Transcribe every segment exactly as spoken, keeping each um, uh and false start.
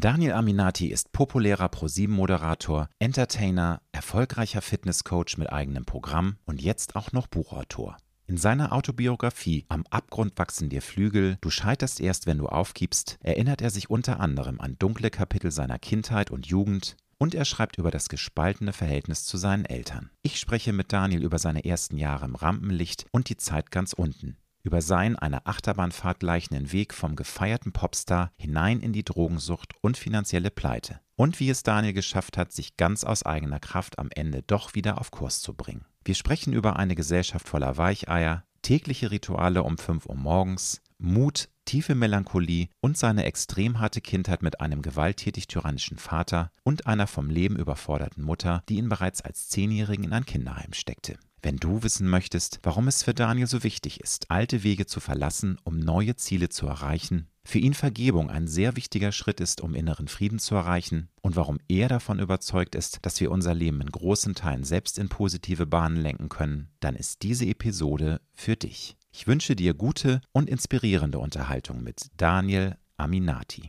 Daniel Aminati ist populärer Pro sieben Moderator, Entertainer, erfolgreicher Fitnesscoach mit eigenem Programm und jetzt auch noch Buchautor. In seiner Autobiografie Am Abgrund wachsen dir Flügel, du scheiterst erst, wenn du aufgibst, erinnert er sich unter anderem an dunkle Kapitel seiner Kindheit und Jugend und er schreibt über das gespaltene Verhältnis zu seinen Eltern. Ich spreche mit Daniel über seine ersten Jahre im Rampenlicht und die Zeit ganz unten. Über seinen einer Achterbahnfahrt gleichenden Weg vom gefeierten Popstar hinein in die Drogensucht und finanzielle Pleite. Und wie es Daniel geschafft hat, sich ganz aus eigener Kraft am Ende doch wieder auf Kurs zu bringen. Wir sprechen über eine Gesellschaft voller Weicheier, tägliche Rituale um fünf Uhr morgens, Mut, tiefe Melancholie und seine extrem harte Kindheit mit einem gewalttätig-tyrannischen Vater und einer vom Leben überforderten Mutter, die ihn bereits als Zehnjährigen in ein Kinderheim steckte. Wenn du wissen möchtest, warum es für Daniel so wichtig ist, alte Wege zu verlassen, um neue Ziele zu erreichen, für ihn Vergebung ein sehr wichtiger Schritt ist, um inneren Frieden zu erreichen und warum er davon überzeugt ist, dass wir unser Leben in großen Teilen selbst in positive Bahnen lenken können, dann ist diese Episode für dich. Ich wünsche dir gute und inspirierende Unterhaltung mit Daniel Aminati.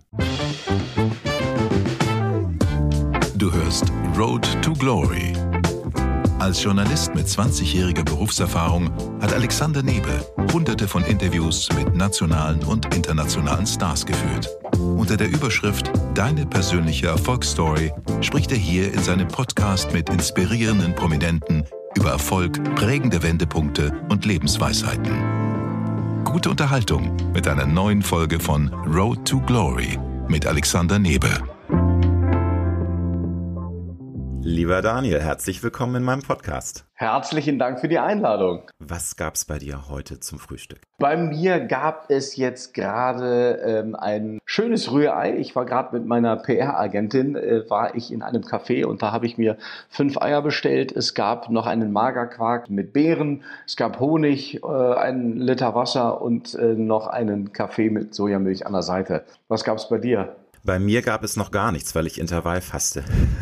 Du hörst Road to Glory. Als Journalist mit zwanzigjähriger Berufserfahrung hat Alexander Nebe hunderte von Interviews mit nationalen und internationalen Stars geführt. Unter der Überschrift Deine persönliche Erfolgsstory spricht er hier in seinem Podcast mit inspirierenden Prominenten über Erfolg, prägende Wendepunkte und Lebensweisheiten. Gute Unterhaltung mit einer neuen Folge von Road to Glory mit Alexander Nebe. Lieber Daniel, herzlich willkommen in meinem Podcast. Herzlichen Dank für die Einladung. Was gab's bei dir heute zum Frühstück? Bei mir gab es jetzt gerade ähm, ein schönes Rührei. Ich war gerade mit meiner P R-Agentin, äh, war ich in einem Café und da habe ich mir fünf Eier bestellt. Es gab noch einen Magerquark mit Beeren, es gab Honig, äh, einen Liter Wasser und äh, noch einen Kaffee mit Sojamilch an der Seite. Was gab's bei dir? Bei mir gab es noch gar nichts, weil ich Intervallfaste.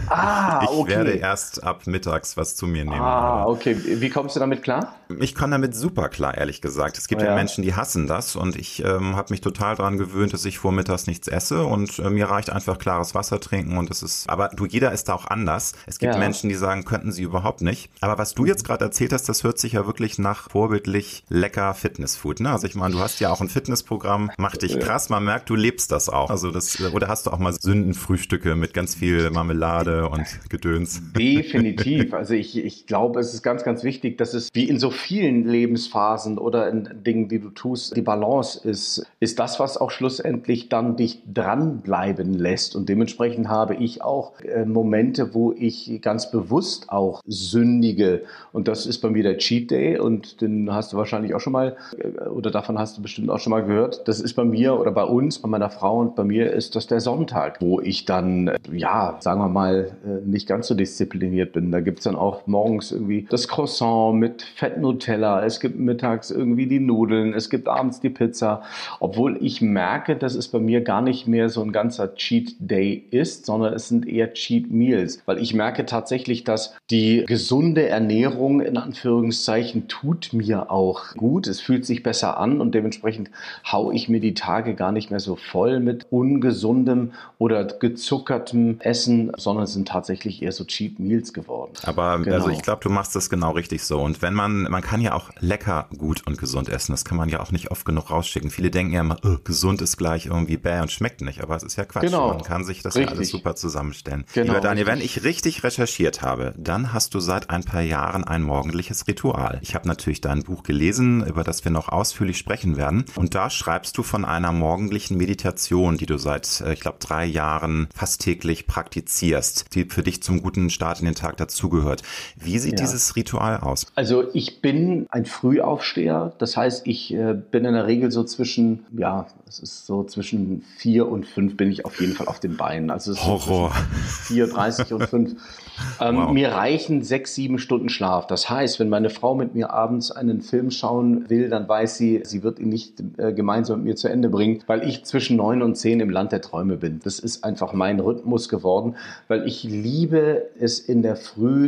Ah, okay. Ich werde erst ab mittags was zu mir nehmen. Ah, okay. Wie kommst du damit klar? Ich komme damit super klar, ehrlich gesagt. Es gibt ja, ja Menschen, die hassen das und ich ähm, habe mich total daran gewöhnt, dass ich vormittags nichts esse und äh, mir reicht einfach klares Wasser trinken und das ist, aber du, jeder ist da auch anders. Es gibt ja Menschen, die sagen, könnten sie überhaupt nicht. Aber was du jetzt gerade erzählt hast, das hört sich ja wirklich nach vorbildlich lecker Fitnessfood, ne? Also ich meine, du hast ja auch ein Fitnessprogramm, macht dich krass, man merkt, du lebst das auch. Also das, oder hast du auch mal Sündenfrühstücke mit ganz viel Marmelade und Gedöns? Definitiv. Also ich, ich glaube, es ist ganz, ganz wichtig, dass es wie in so vielen Lebensphasen oder in Dingen, die du tust, die Balance ist, ist das, was auch schlussendlich dann dich dranbleiben lässt. Und dementsprechend habe ich auch äh, Momente, wo ich ganz bewusst auch sündige. Und das ist bei mir der Cheat Day und den hast du wahrscheinlich auch schon mal, äh, oder davon hast du bestimmt auch schon mal gehört. Das ist bei mir oder bei uns, bei meiner Frau und bei mir ist das der Sonntag, wo ich dann, äh, ja, sagen wir mal, äh, nicht ganz so diszipliniert bin. Da gibt es dann auch morgens irgendwie das Croissant mit Fett Nutella, es gibt mittags irgendwie die Nudeln, es gibt abends die Pizza, obwohl ich merke, dass es bei mir gar nicht mehr so ein ganzer Cheat Day ist, sondern es sind eher Cheat Meals, weil ich merke tatsächlich, dass die gesunde Ernährung in Anführungszeichen tut mir auch gut, es fühlt sich besser an und dementsprechend hau ich mir die Tage gar nicht mehr so voll mit ungesundem oder gezuckertem Essen, sondern es sind tatsächlich eher so Cheat Meals geworden. Aber genau. Also ich glaube, du machst das genau richtig so und wenn man, man kann ja auch lecker, gut und gesund essen. Das kann man ja auch nicht oft genug rausschicken. Viele denken ja immer, oh, gesund ist gleich irgendwie bäh und schmeckt nicht. Aber es ist ja Quatsch. Genau. Man kann sich das richtig. ja alles super zusammenstellen. Genau, Lieber Daniel, richtig. wenn ich richtig recherchiert habe, dann hast du seit ein paar Jahren ein morgendliches Ritual. Ich habe natürlich dein Buch gelesen, über das wir noch ausführlich sprechen werden. Und da schreibst du von einer morgendlichen Meditation, die du seit, ich glaube, drei Jahren fast täglich praktizierst, die für dich zum guten Start in den Tag dazugehört. Wie sieht ja. dieses Ritual aus? Also ich bin ein Frühaufsteher, das heißt, ich äh, bin in der Regel so zwischen, ja, es ist so zwischen vier und fünf bin ich auf jeden Fall auf den Beinen. Also es ist Horror. So vier Uhr dreißig und fünf. Ähm, wow. Mir reichen sechs, sieben Stunden Schlaf. Das heißt, wenn meine Frau mit mir abends einen Film schauen will, dann weiß sie, sie wird ihn nicht äh, gemeinsam mit mir zu Ende bringen, weil ich zwischen neun und zehn im Land der Träume bin. Das ist einfach mein Rhythmus geworden, weil ich liebe es in der Früh,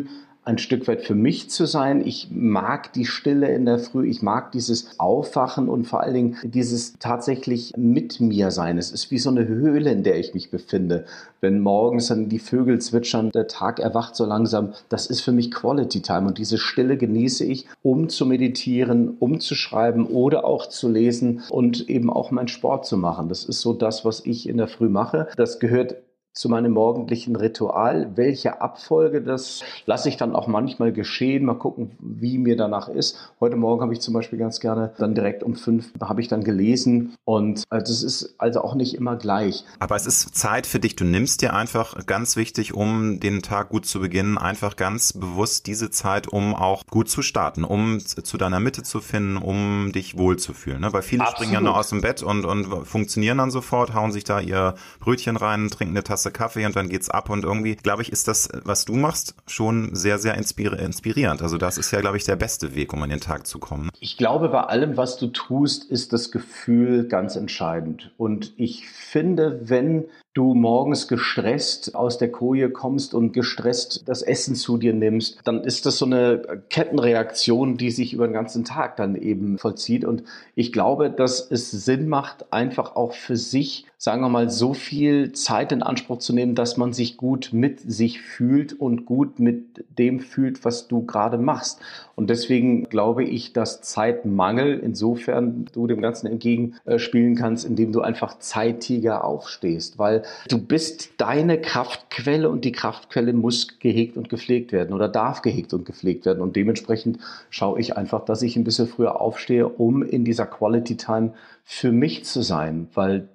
ein Stück weit für mich zu sein. Ich mag die Stille in der Früh, ich mag dieses Aufwachen und vor allen Dingen dieses tatsächlich mit mir sein. Es ist wie so eine Höhle, in der ich mich befinde. Wenn morgens dann die Vögel zwitschern, der Tag erwacht so langsam, das ist für mich Quality Time und diese Stille genieße ich, um zu meditieren, um zu schreiben oder auch zu lesen und eben auch meinen Sport zu machen. Das ist so das, was ich in der Früh mache. Das gehört zu meinem morgendlichen Ritual. Welche Abfolge, das lasse ich dann auch manchmal geschehen. Mal gucken, wie mir danach ist. Heute Morgen habe ich zum Beispiel ganz gerne dann direkt um fünf habe ich dann gelesen und das ist also auch nicht immer gleich. Aber es ist Zeit für dich. Du nimmst dir einfach, ganz wichtig, um den Tag gut zu beginnen, einfach ganz bewusst diese Zeit, um auch gut zu starten, um zu deiner Mitte zu finden, um dich wohlzufühlen. Ne? Weil viele Absolut. springen ja nur aus dem Bett und, und funktionieren dann sofort, hauen sich da ihr Brötchen rein, trinken eine Tasse Kaffee und dann geht's ab und irgendwie, glaube ich, ist das, was du machst, schon sehr, sehr inspirierend. Also das ist ja, glaube ich, der beste Weg, um an den Tag zu kommen. Ich glaube, bei allem, was du tust, ist das Gefühl ganz entscheidend. Und ich finde, wenn du morgens gestresst aus der Koje kommst und gestresst das Essen zu dir nimmst, dann ist das so eine Kettenreaktion, die sich über den ganzen Tag dann eben vollzieht. Und ich glaube, dass es Sinn macht, einfach auch für sich, sagen wir mal, so viel Zeit in Anspruch zu nehmen, dass man sich gut mit sich fühlt und gut mit dem fühlt, was du gerade machst. Und deswegen glaube ich, dass Zeitmangel, insofern du dem Ganzen entgegenspielen kannst, indem du einfach zeitiger aufstehst, weil du bist deine Kraftquelle und die Kraftquelle muss gehegt und gepflegt werden oder darf gehegt und gepflegt werden. Und dementsprechend schaue ich einfach, dass ich ein bisschen früher aufstehe, um in dieser Quality Time für mich zu sein, weil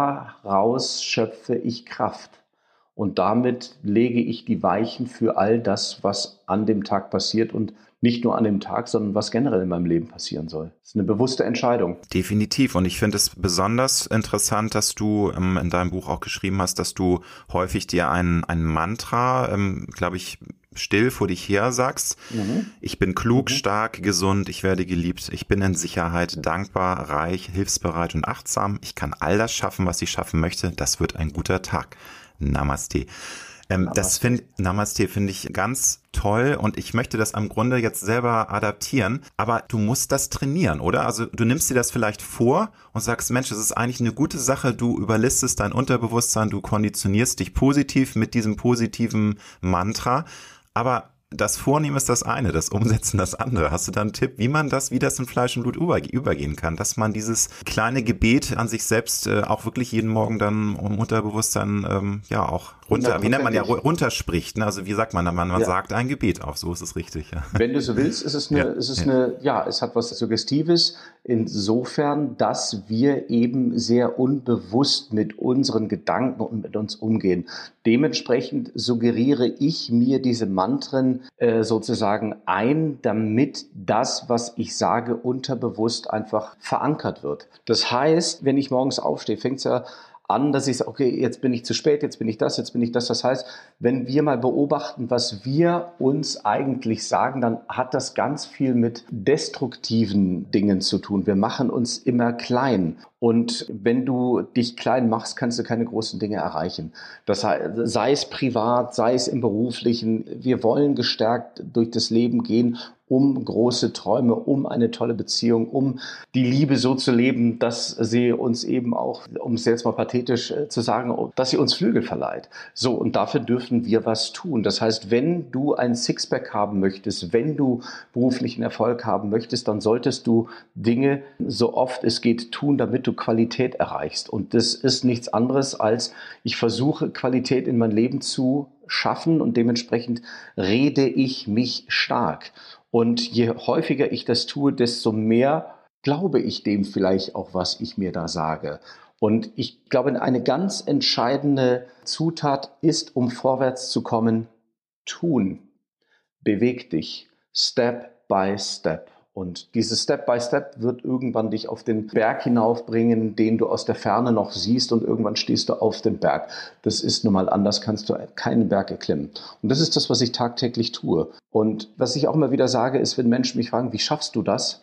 daraus schöpfe ich Kraft. Und damit lege ich die Weichen für all das, was an dem Tag passiert und nicht nur an dem Tag, sondern was generell in meinem Leben passieren soll. Das ist eine bewusste Entscheidung. Definitiv. Und ich finde es besonders interessant, dass du ähm, in deinem Buch auch geschrieben hast, dass du häufig dir ein, ein Mantra, ähm, glaube ich, still vor dich her sagst. Mhm. Ich bin klug, mhm. stark, gesund, ich werde geliebt, ich bin in Sicherheit, dankbar, reich, hilfsbereit und achtsam. Ich kann all das schaffen, was ich schaffen möchte. Das wird ein guter Tag. Namaste. Ähm, Namaste. Das finde Namaste finde ich ganz toll und ich möchte das im Grunde jetzt selber adaptieren, aber du musst das trainieren, oder? Also du nimmst dir das vielleicht vor und sagst, Mensch, das ist eigentlich eine gute Sache, du überlistest dein Unterbewusstsein, du konditionierst dich positiv mit diesem positiven Mantra, aber das Vornehmen ist das eine, das Umsetzen das andere. Hast du da einen Tipp, wie man das, wie das in Fleisch und Blut übergehen kann, dass man dieses kleine Gebet an sich selbst äh, auch wirklich jeden Morgen dann im Unterbewusstsein ähm, ja auch runter, wie nennt man ja, runterspricht, ne? Also wie sagt man, man, man ja. sagt ein Gebet auf, so ist es richtig. Ja. Wenn du so willst, ist es eine, ja. ist es ja. eine, ja, es hat was Suggestives, insofern, dass wir eben sehr unbewusst mit unseren Gedanken und mit uns umgehen. Dementsprechend suggeriere ich mir diese Mantren äh, sozusagen ein, damit das, was ich sage, unterbewusst einfach verankert wird. Das heißt, wenn ich morgens aufstehe, fängt es ja an, dass ich sage, okay, jetzt bin ich zu spät, jetzt bin ich das, jetzt bin ich das. Das heißt, wenn wir mal beobachten, was wir uns eigentlich sagen, dann hat das ganz viel mit destruktiven Dingen zu tun. Wir machen uns immer klein. Und wenn du dich klein machst, kannst du keine großen Dinge erreichen. Das heißt, sei es privat, sei es im Beruflichen. Wir wollen gestärkt durch das Leben gehen, um große Träume, um eine tolle Beziehung, um die Liebe so zu leben, dass sie uns eben auch, um es jetzt mal pathetisch zu sagen, dass sie uns Flügel verleiht. So, und dafür dürfen wir was tun. Das heißt, wenn du ein Sixpack haben möchtest, wenn du beruflichen Erfolg haben möchtest, dann solltest du Dinge so oft es geht tun, damit du Qualität erreichst. Und das ist nichts anderes als, ich versuche Qualität in mein Leben zu schaffen und dementsprechend rede ich mich stark. Und je häufiger ich das tue, desto mehr glaube ich dem vielleicht auch, was ich mir da sage. Und ich glaube, eine ganz entscheidende Zutat ist, um vorwärts zu kommen, tun. Beweg dich, Step by Step. Und dieses Step by Step wird irgendwann dich auf den Berg hinaufbringen, den du aus der Ferne noch siehst, und irgendwann stehst du auf dem Berg. Das ist nun mal anders, kannst du keinen Berg erklimmen. Und das ist das, was ich tagtäglich tue. Und was ich auch immer wieder sage, ist, wenn Menschen mich fragen, wie schaffst du das?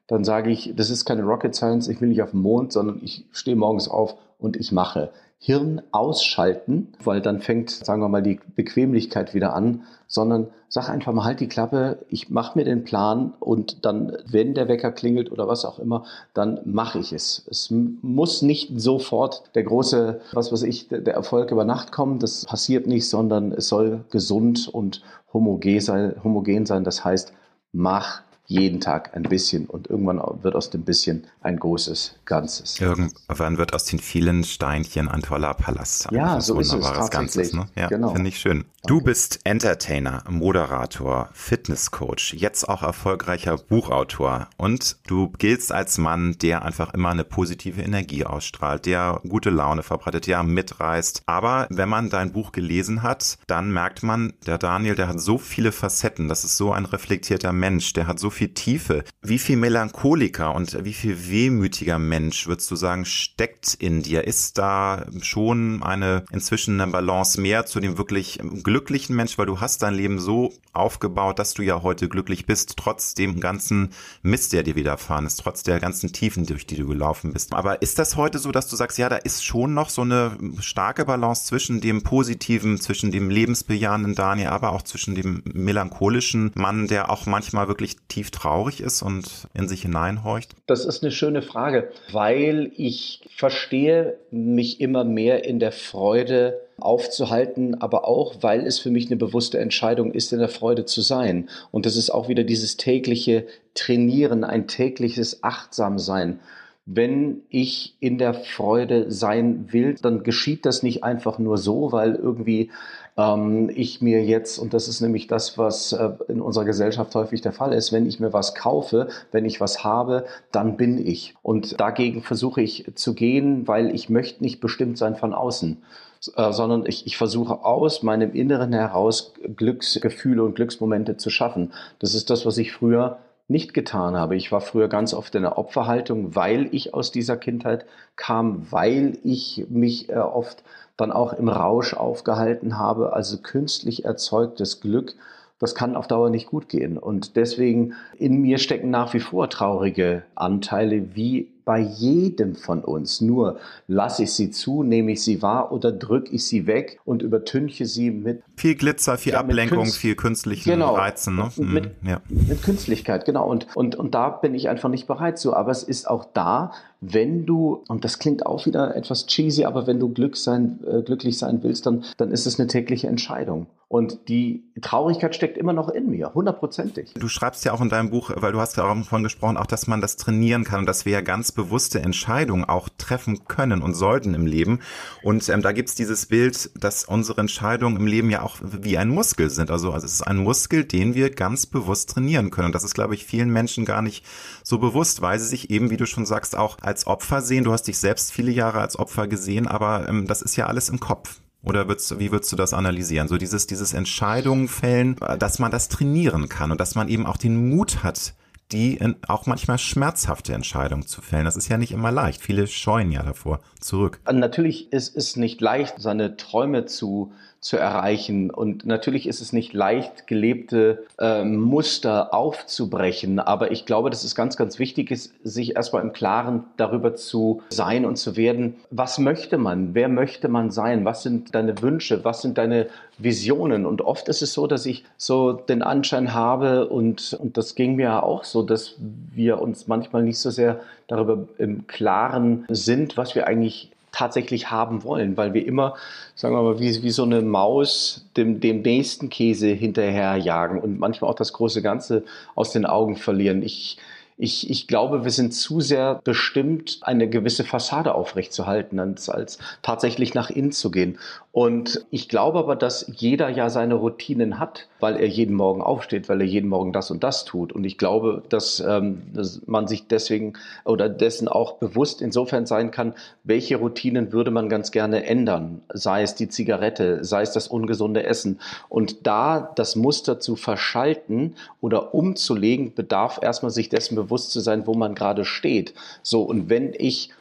dann sage ich, das ist keine Rocket Science, ich will nicht auf den Mond, sondern ich stehe morgens auf und ich mache. Hirn ausschalten, weil dann fängt, sagen wir mal, die Bequemlichkeit wieder an, sondern sag einfach mal, halt die Klappe, ich mache mir den Plan und dann, wenn der Wecker klingelt oder was auch immer, dann mache ich es. Es muss nicht sofort der große, was weiß ich, der Erfolg über Nacht kommen, das passiert nicht, sondern es soll gesund und homogen sein, homogen sein. Das heißt, mach jeden Tag ein bisschen und irgendwann wird aus dem bisschen ein großes Ganzes. Irgendwann wird aus den vielen Steinchen ein toller Palast. Ja, so ist es tatsächlich. Ganzes, ne? Ja, genau. Finde ich schön. Du bist Entertainer, Moderator, Fitnesscoach, jetzt auch erfolgreicher Buchautor und du giltst als Mann, der einfach immer eine positive Energie ausstrahlt, der gute Laune verbreitet, der mitreißt. Aber wenn man dein Buch gelesen hat, dann merkt man, der Daniel, der hat so viele Facetten, das ist so ein reflektierter Mensch, der hat so viel Tiefe. Wie viel Melancholiker und wie viel wehmütiger Mensch, würdest du sagen, steckt in dir? Ist da schon eine inzwischen eine Balance mehr zu dem wirklich glücklichen Mensch, weil du hast dein Leben so aufgebaut, dass du ja heute glücklich bist, trotz dem ganzen Mist, der dir widerfahren ist, trotz der ganzen Tiefen, durch die du gelaufen bist. Aber ist das heute so, dass du sagst, ja, da ist schon noch so eine starke Balance zwischen dem Positiven, zwischen dem lebensbejahenden Daniel, aber auch zwischen dem melancholischen Mann, der auch manchmal wirklich tief traurig ist und in sich hineinhorcht? Das ist eine schöne Frage, weil ich verstehe, mich immer mehr in der Freude aufzuhalten, aber auch, weil es für mich eine bewusste Entscheidung ist, in der Freude zu sein. Und das ist auch wieder dieses tägliche Trainieren, ein tägliches Achtsamsein. Wenn ich in der Freude sein will, dann geschieht das nicht einfach nur so, weil irgendwie ähm, ich mir jetzt, und das ist nämlich das, was äh, in unserer Gesellschaft häufig der Fall ist, wenn ich mir was kaufe, wenn ich was habe, dann bin ich. Und dagegen versuche ich zu gehen, weil ich möchte nicht bestimmt sein von außen. Äh, sondern ich, ich versuche aus meinem Inneren heraus Glücksgefühle und Glücksmomente zu schaffen. Das ist das, was ich früher nicht getan habe. Ich war früher ganz oft in der Opferhaltung, weil ich aus dieser Kindheit kam, weil ich mich äh, oft dann auch im Rausch aufgehalten habe, also künstlich erzeugtes Glück. Das kann auf Dauer nicht gut gehen. Und deswegen in mir stecken nach wie vor traurige Anteile, wie bei jedem von uns. Nur lasse ich sie zu, nehme ich sie wahr oder drücke ich sie weg und übertünche sie mit viel Glitzer, viel ja, Ablenkung, Künst- viel künstlichen genau, Reizen. Ne? Mit, ja. mit Künstlichkeit, genau. Und, und, und da bin ich einfach nicht bereit zu. Aber es ist auch da, wenn du, und das klingt auch wieder etwas cheesy, aber wenn du Glück sein, äh, glücklich sein willst, dann, dann ist es eine tägliche Entscheidung. Und die Traurigkeit steckt immer noch in mir, hundertprozentig. Du schreibst ja auch in deinem Buch, weil du hast ja auch davon gesprochen, auch, dass man das trainieren kann und dass wir ja ganz bewusste Entscheidungen auch treffen können und sollten im Leben. Und ähm, da gibt's dieses Bild, dass unsere Entscheidungen im Leben ja auch wie ein Muskel sind. Also, also es ist ein Muskel, den wir ganz bewusst trainieren können. Und das ist, glaube ich, vielen Menschen gar nicht so bewusst, weil sie sich eben, wie du schon sagst, auch als Opfer sehen. Du hast dich selbst viele Jahre als Opfer gesehen, aber ähm, das ist ja alles im Kopf. Oder würdest, wie würdest du das analysieren? So dieses, dieses Entscheidungen fällen, dass man das trainieren kann und dass man eben auch den Mut hat, die auch manchmal schmerzhafte Entscheidungen zu fällen. Das ist ja nicht immer leicht. Viele scheuen ja davor zurück. Natürlich ist es nicht leicht, seine Träume zu zu erreichen. Und natürlich ist es nicht leicht, gelebte äh, Muster aufzubrechen. Aber ich glaube, dass es ganz, ganz wichtig ist, sich erstmal im Klaren darüber zu sein und zu werden. Was möchte man? Wer möchte man sein? Was sind deine Wünsche? Was sind deine Visionen? Und oft ist es so, dass ich so den Anschein habe, und, und das ging mir ja auch so, dass wir uns manchmal nicht so sehr darüber im Klaren sind, was wir eigentlich tatsächlich haben wollen, weil wir immer, sagen wir mal, wie, wie so eine Maus dem, dem nächsten Käse hinterherjagen und manchmal auch das große Ganze aus den Augen verlieren. Ich, ich, ich glaube, wir sind zu sehr bestimmt, eine gewisse Fassade aufrechtzuerhalten, als, als tatsächlich nach innen zu gehen. Und ich glaube aber, dass jeder ja seine Routinen hat, weil er jeden Morgen aufsteht, weil er jeden Morgen das und das tut. Und ich glaube, dass, ähm, dass man sich deswegen oder dessen auch bewusst insofern sein kann, welche Routinen würde man ganz gerne ändern, sei es die Zigarette, sei es das ungesunde Essen. Und da das Muster zu verschalten oder umzulegen, bedarf erstmal sich dessen bewusst zu sein, wo man gerade steht. So, und wenn ich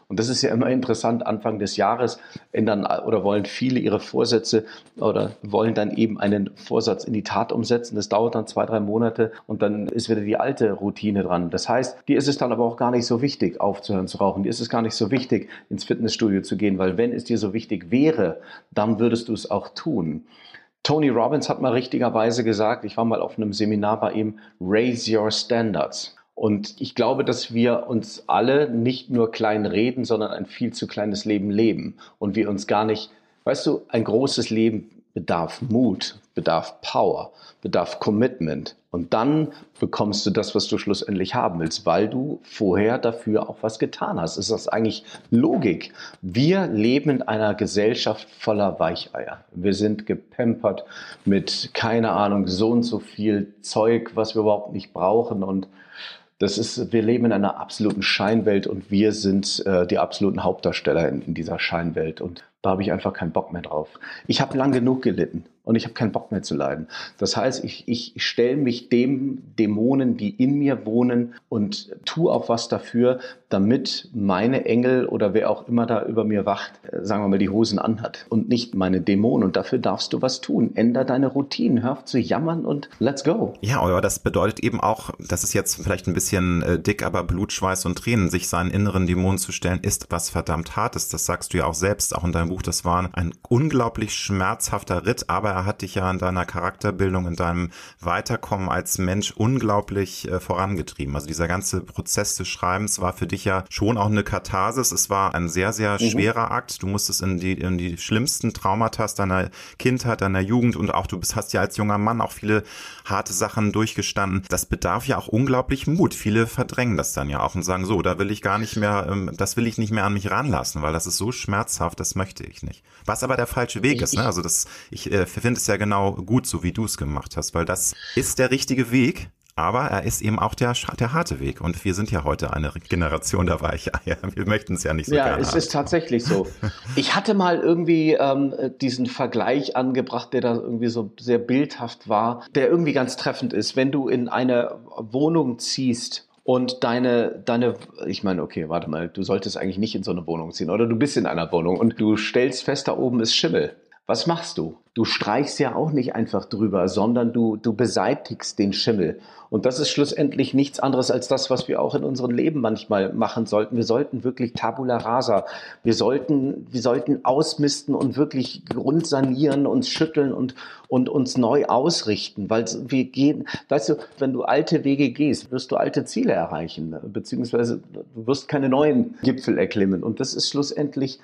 Und das ist ja immer interessant, Anfang des Jahres ändern oder wollen viele ihre Vorsätze oder wollen dann eben einen Vorsatz in die Tat umsetzen. Das dauert dann zwei, drei Monate und dann ist wieder die alte Routine dran. Das heißt, dir ist es dann aber auch gar nicht so wichtig, aufzuhören zu rauchen. Dir ist es gar nicht so wichtig, ins Fitnessstudio zu gehen, weil wenn es dir so wichtig wäre, dann würdest du es auch tun. Tony Robbins hat mal richtigerweise gesagt, ich war mal auf einem Seminar bei ihm, raise your standards. Und ich glaube, dass wir uns alle nicht nur klein reden, sondern ein viel zu kleines Leben leben. Und wir uns gar nicht, weißt du, ein großes Leben bedarf Mut, bedarf Power, bedarf Commitment. Und dann bekommst du das, was du schlussendlich haben willst, weil du vorher dafür auch was getan hast. Es ist eigentlich Logik. Wir leben in einer Gesellschaft voller Weicheier. Wir sind gepampert mit, keine Ahnung, so und so viel Zeug, was wir überhaupt nicht brauchen. Und das ist, wir leben in einer absoluten Scheinwelt und wir sind äh, die absoluten Hauptdarsteller in, in dieser Scheinwelt. Und da habe ich einfach keinen Bock mehr drauf. Ich habe lang genug gelitten und ich habe keinen Bock mehr zu leiden. Das heißt, ich, ich stelle mich dem Dämonen, die in mir wohnen, und tue auch was dafür, damit meine Engel oder wer auch immer da über mir wacht, äh, sagen wir mal, die Hosen anhat und nicht meine Dämonen. Und dafür darfst du was tun. Änder deine Routinen, hör auf zu jammern und let's go. Ja, aber das bedeutet eben auch, das ist jetzt vielleicht ein bisschen äh, dick, aber Blut, Schweiß und Tränen, sich seinen inneren Dämonen zu stellen, ist was verdammt Hartes. Das sagst du ja auch selbst, auch in deinem Buch. Das war ein unglaublich schmerzhafter Ritt, aber er hat dich ja in deiner Charakterbildung, in deinem Weiterkommen als Mensch unglaublich äh, vorangetrieben. Also dieser ganze Prozess des Schreibens war für dich ja schon auch eine Katharsis. Es war ein sehr, sehr mhm. schwerer Akt. Du musstest in die, in die schlimmsten Traumata deiner Kindheit, deiner Jugend und auch du bist, hast ja als junger Mann auch viele harte Sachen durchgestanden. Das bedarf ja auch unglaublich Mut. Viele verdrängen das dann ja auch und sagen, so, da will ich gar nicht mehr, ähm, das will ich nicht mehr an mich ranlassen, weil das ist so schmerzhaft, das möchte ich nicht. Was aber der falsche Weg ist, ne? Also das, ich äh, finde es ja genau gut, so wie du es gemacht hast, weil das ist der richtige Weg. Aber er ist eben auch der, der harte Weg. Und wir sind ja heute eine Generation der Weicheier. Wir möchten es ja nicht so ja, gerne. Ja, es haben. ist tatsächlich so. Ich hatte mal irgendwie ähm, diesen Vergleich angebracht, der da irgendwie so sehr bildhaft war, der irgendwie ganz treffend ist. Wenn du in eine Wohnung ziehst und deine, deine, ich meine, okay, warte mal, du solltest eigentlich nicht in so eine Wohnung ziehen. Oder du bist in einer Wohnung und du stellst fest, da oben ist Schimmel. Was machst du? Du streichst ja auch nicht einfach drüber, sondern du, du beseitigst den Schimmel. Und das ist schlussendlich nichts anderes als das, was wir auch in unserem Leben manchmal machen sollten. Wir sollten wirklich Tabula rasa. Wir sollten, wir sollten ausmisten und wirklich grundsanieren, uns schütteln und, und uns neu ausrichten. Weil wir gehen, weißt du, wenn du alte Wege gehst, wirst du alte Ziele erreichen, beziehungsweise du wirst keine neuen Gipfel erklimmen. Und das ist schlussendlich,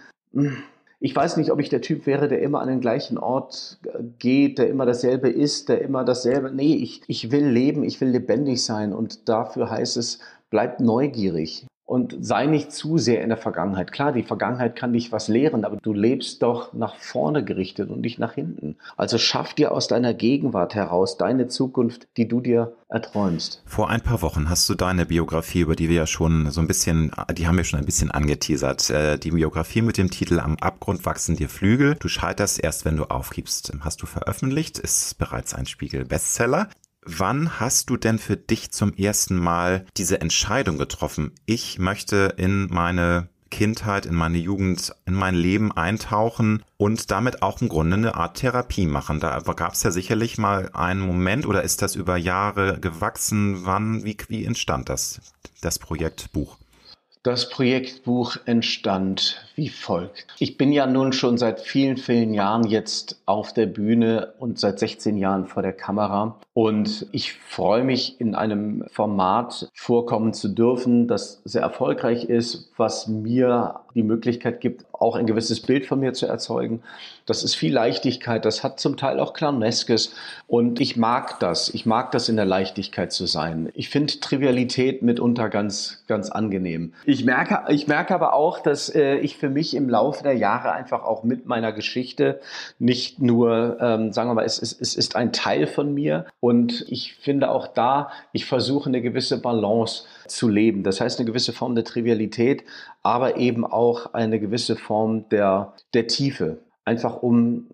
ich weiß nicht, ob ich der Typ wäre, der immer an den gleichen Ort geht, der immer dasselbe ist, der immer dasselbe. Nee, ich, ich will leben, ich will lebendig sein. Und dafür heißt es, bleib neugierig und sei nicht zu sehr in der Vergangenheit. Klar, die Vergangenheit kann dich was lehren, aber du lebst doch nach vorne gerichtet und nicht nach hinten. Also schaff dir aus deiner Gegenwart heraus deine Zukunft, die du dir erträumst. Vor ein paar Wochen hast du deine Biografie, über die wir ja schon so ein bisschen, die haben wir schon ein bisschen angeteasert, die Biografie mit dem Titel Am Abgrund wachsen dir Flügel. Du scheiterst erst, wenn du aufgibst. Hast du veröffentlicht, ist bereits ein Spiegel-Bestseller. Wann hast du denn für dich zum ersten Mal diese Entscheidung getroffen? Ich möchte in meine Kindheit, in meine Jugend, in mein Leben eintauchen und damit auch im Grunde eine Art Therapie machen. Da gab es ja sicherlich mal einen Moment, oder ist das über Jahre gewachsen? Wann, wie, wie entstand das, das Projektbuch? Das Projektbuch entstand wie folgt. Ich bin ja nun schon seit vielen, vielen Jahren jetzt auf der Bühne und seit sechzehn Jahren vor der Kamera. Und ich freue mich, in einem Format vorkommen zu dürfen, das sehr erfolgreich ist, was mir die Möglichkeit gibt, auch ein gewisses Bild von mir zu erzeugen. Das ist viel Leichtigkeit, das hat zum Teil auch Clowneskes. Und ich mag das. Ich mag das, in der Leichtigkeit zu sein. Ich finde Trivialität mitunter ganz, ganz angenehm. Ich merke, ich merke aber auch, dass äh, ich für mich im Laufe der Jahre einfach auch mit meiner Geschichte nicht nur, ähm, sagen wir mal, es, es, es ist ein Teil von mir. Und ich finde auch da, ich versuche eine gewisse Balance zu leben. Das heißt, eine gewisse Form der Trivialität, aber eben auch eine gewisse Form der, der Tiefe. Einfach um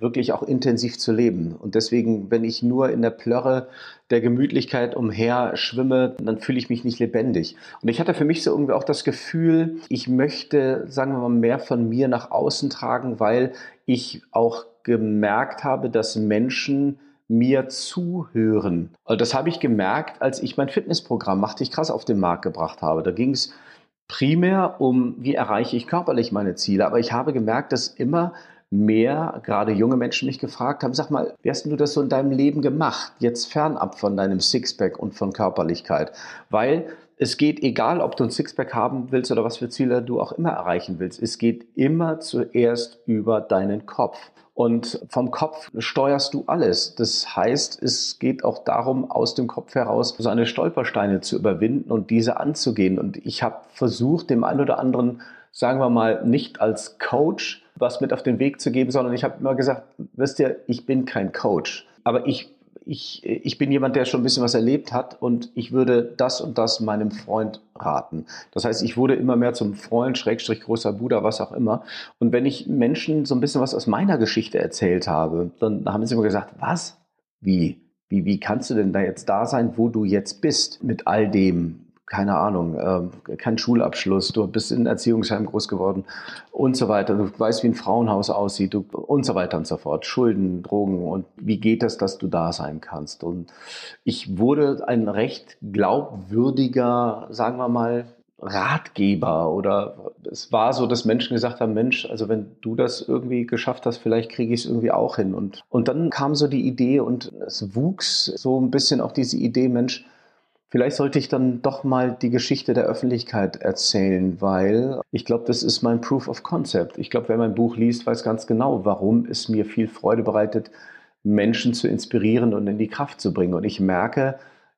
wirklich auch intensiv zu leben. Und deswegen, wenn ich nur in der Plörre der Gemütlichkeit umher schwimme, dann fühle ich mich nicht lebendig. Und ich hatte für mich so irgendwie auch das Gefühl, ich möchte, sagen wir mal, mehr von mir nach außen tragen, weil ich auch gemerkt habe, dass Menschen mir zuhören. Und das habe ich gemerkt, als ich mein Fitnessprogramm Mach dich krass auf den Markt gebracht habe. Da ging es primär um, wie erreiche ich körperlich meine Ziele. Aber ich habe gemerkt, dass immer mehr, gerade junge Menschen mich gefragt haben, sag mal, wie hast du das so in deinem Leben gemacht? Jetzt fernab von deinem Sixpack und von Körperlichkeit. Weil es geht, egal ob du ein Sixpack haben willst oder was für Ziele du auch immer erreichen willst, es geht immer zuerst über deinen Kopf. Und vom Kopf steuerst du alles. Das heißt, es geht auch darum, aus dem Kopf heraus seine Stolpersteine zu überwinden und diese anzugehen. Und ich habe versucht, dem einen oder anderen, sagen wir mal, nicht als Coach was mit auf den Weg zu geben, sondern ich habe immer gesagt, wisst ihr, ich bin kein Coach, aber ich, ich, ich bin jemand, der schon ein bisschen was erlebt hat und ich würde das und das meinem Freund raten. Das heißt, ich wurde immer mehr zum Freund, Schrägstrich, großer Bruder, was auch immer. Und wenn ich Menschen so ein bisschen was aus meiner Geschichte erzählt habe, dann haben sie immer gesagt, was? Wie? Wie, wie kannst du denn da jetzt da sein, wo du jetzt bist mit all dem? Keine Ahnung, äh, kein Schulabschluss, du bist in Erziehungsheim groß geworden und so weiter. Du weißt, wie ein Frauenhaus aussieht du, und so weiter und so fort. Schulden, Drogen und wie geht es, dass du da sein kannst? Und ich wurde ein recht glaubwürdiger, sagen wir mal, Ratgeber oder es war so, dass Menschen gesagt haben, Mensch, also wenn du das irgendwie geschafft hast, vielleicht kriege ich es irgendwie auch hin. Und, und dann kam so die Idee und es wuchs so ein bisschen auch diese Idee, Mensch, vielleicht sollte ich dann doch mal die Geschichte der Öffentlichkeit erzählen, weil ich glaube, das ist mein Proof of Concept. Ich glaube, wer mein Buch liest, weiß ganz genau, warum es mir viel Freude bereitet, Menschen zu inspirieren und in die Kraft zu bringen. Und ich merke,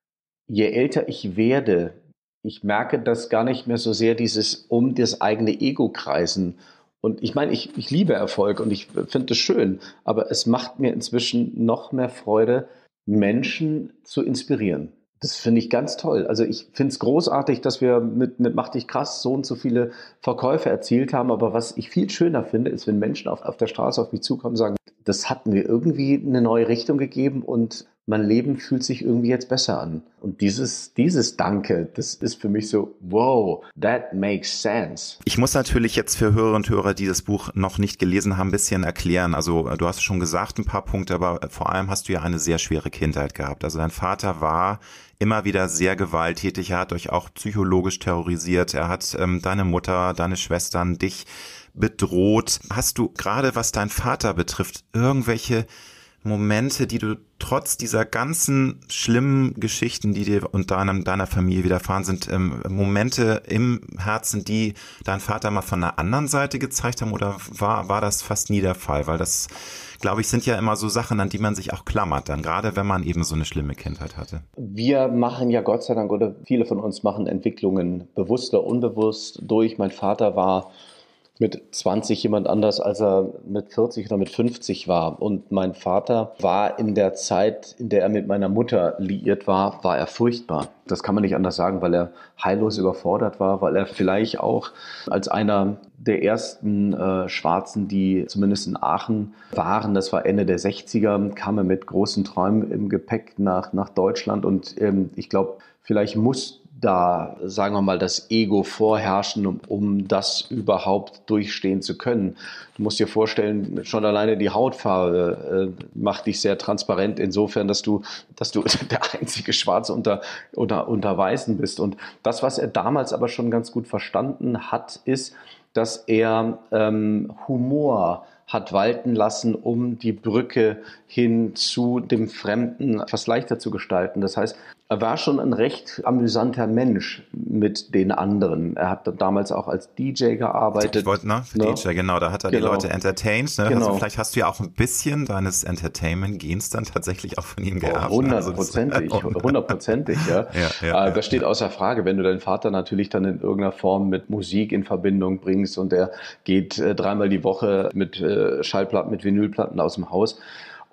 je älter ich werde, ich merke, dass gar nicht mehr so sehr dieses um das eigene Ego kreisen. Und ich meine, ich, ich liebe Erfolg und ich finde es schön, aber es macht mir inzwischen noch mehr Freude, Menschen zu inspirieren. Das finde ich ganz toll. Also ich finde es großartig, dass wir mit, mit Mach dich krass so und so viele Verkäufe erzielt haben. Aber was ich viel schöner finde, ist, wenn Menschen auf, auf der Straße auf mich zukommen und sagen, das hat mir irgendwie eine neue Richtung gegeben und mein Leben fühlt sich irgendwie jetzt besser an. Und dieses, dieses Danke, das ist für mich so, wow, that makes sense. Ich muss natürlich jetzt für Hörer und Hörer, die das Buch noch nicht gelesen haben, ein bisschen erklären. Also du hast schon gesagt, ein paar Punkte, aber vor allem hast du ja eine sehr schwere Kindheit gehabt. Also dein Vater war immer wieder sehr gewalttätig. Er hat euch auch psychologisch terrorisiert. Er hat ähm, deine Mutter, deine Schwestern, dich bedroht. Hast du gerade, was dein Vater betrifft, irgendwelche Momente, die du trotz dieser ganzen schlimmen Geschichten, die dir und deinem, deiner Familie widerfahren sind, ähm, Momente im Herzen, die dein Vater mal von einer anderen Seite gezeigt haben, oder war, war das fast nie der Fall? Weil das, glaube ich, sind ja immer so Sachen, an die man sich auch klammert, dann gerade wenn man eben so eine schlimme Kindheit hatte. Wir machen ja Gott sei Dank, oder viele von uns machen Entwicklungen bewusst oder unbewusst durch. Mein Vater war mit zwanzig jemand anders, als er mit vierzig oder mit fünfzig war. Und mein Vater war in der Zeit, in der er mit meiner Mutter liiert war, war er furchtbar. Das kann man nicht anders sagen, weil er heillos überfordert war, weil er vielleicht auch als einer der ersten äh, Schwarzen, die zumindest in Aachen waren, das war Ende der sechziger, kam er mit großen Träumen im Gepäck nach, nach Deutschland. Und ähm, ich glaube, vielleicht muss da, sagen wir mal, das Ego vorherrschen, um, um das überhaupt durchstehen zu können. Du musst dir vorstellen, schon alleine die Hautfarbe äh, macht dich sehr transparent insofern, dass du, dass du der einzige Schwarze unter, unter, unter Weißen bist. Und das, was er damals aber schon ganz gut verstanden hat, ist, dass er ähm, Humor hat walten lassen, um die Brücke hin zu dem Fremden etwas leichter zu gestalten. Das heißt, er war schon ein recht amüsanter Mensch mit den anderen. Er hat damals auch als D J gearbeitet. Ich wollte, ne, für ne? D J, genau, da hat er genau. die Leute entertained. Ne? Genau. Also vielleicht hast du ja auch ein bisschen deines Entertainment-Gens dann tatsächlich auch von ihm geerbt. Hundertprozentig, hundertprozentig, ja. ja, ja, äh, das steht außer Frage, wenn du deinen Vater natürlich dann in irgendeiner Form mit Musik in Verbindung bringst und er geht äh, dreimal die Woche mit äh, Schallplatten, mit Vinylplatten aus dem Haus.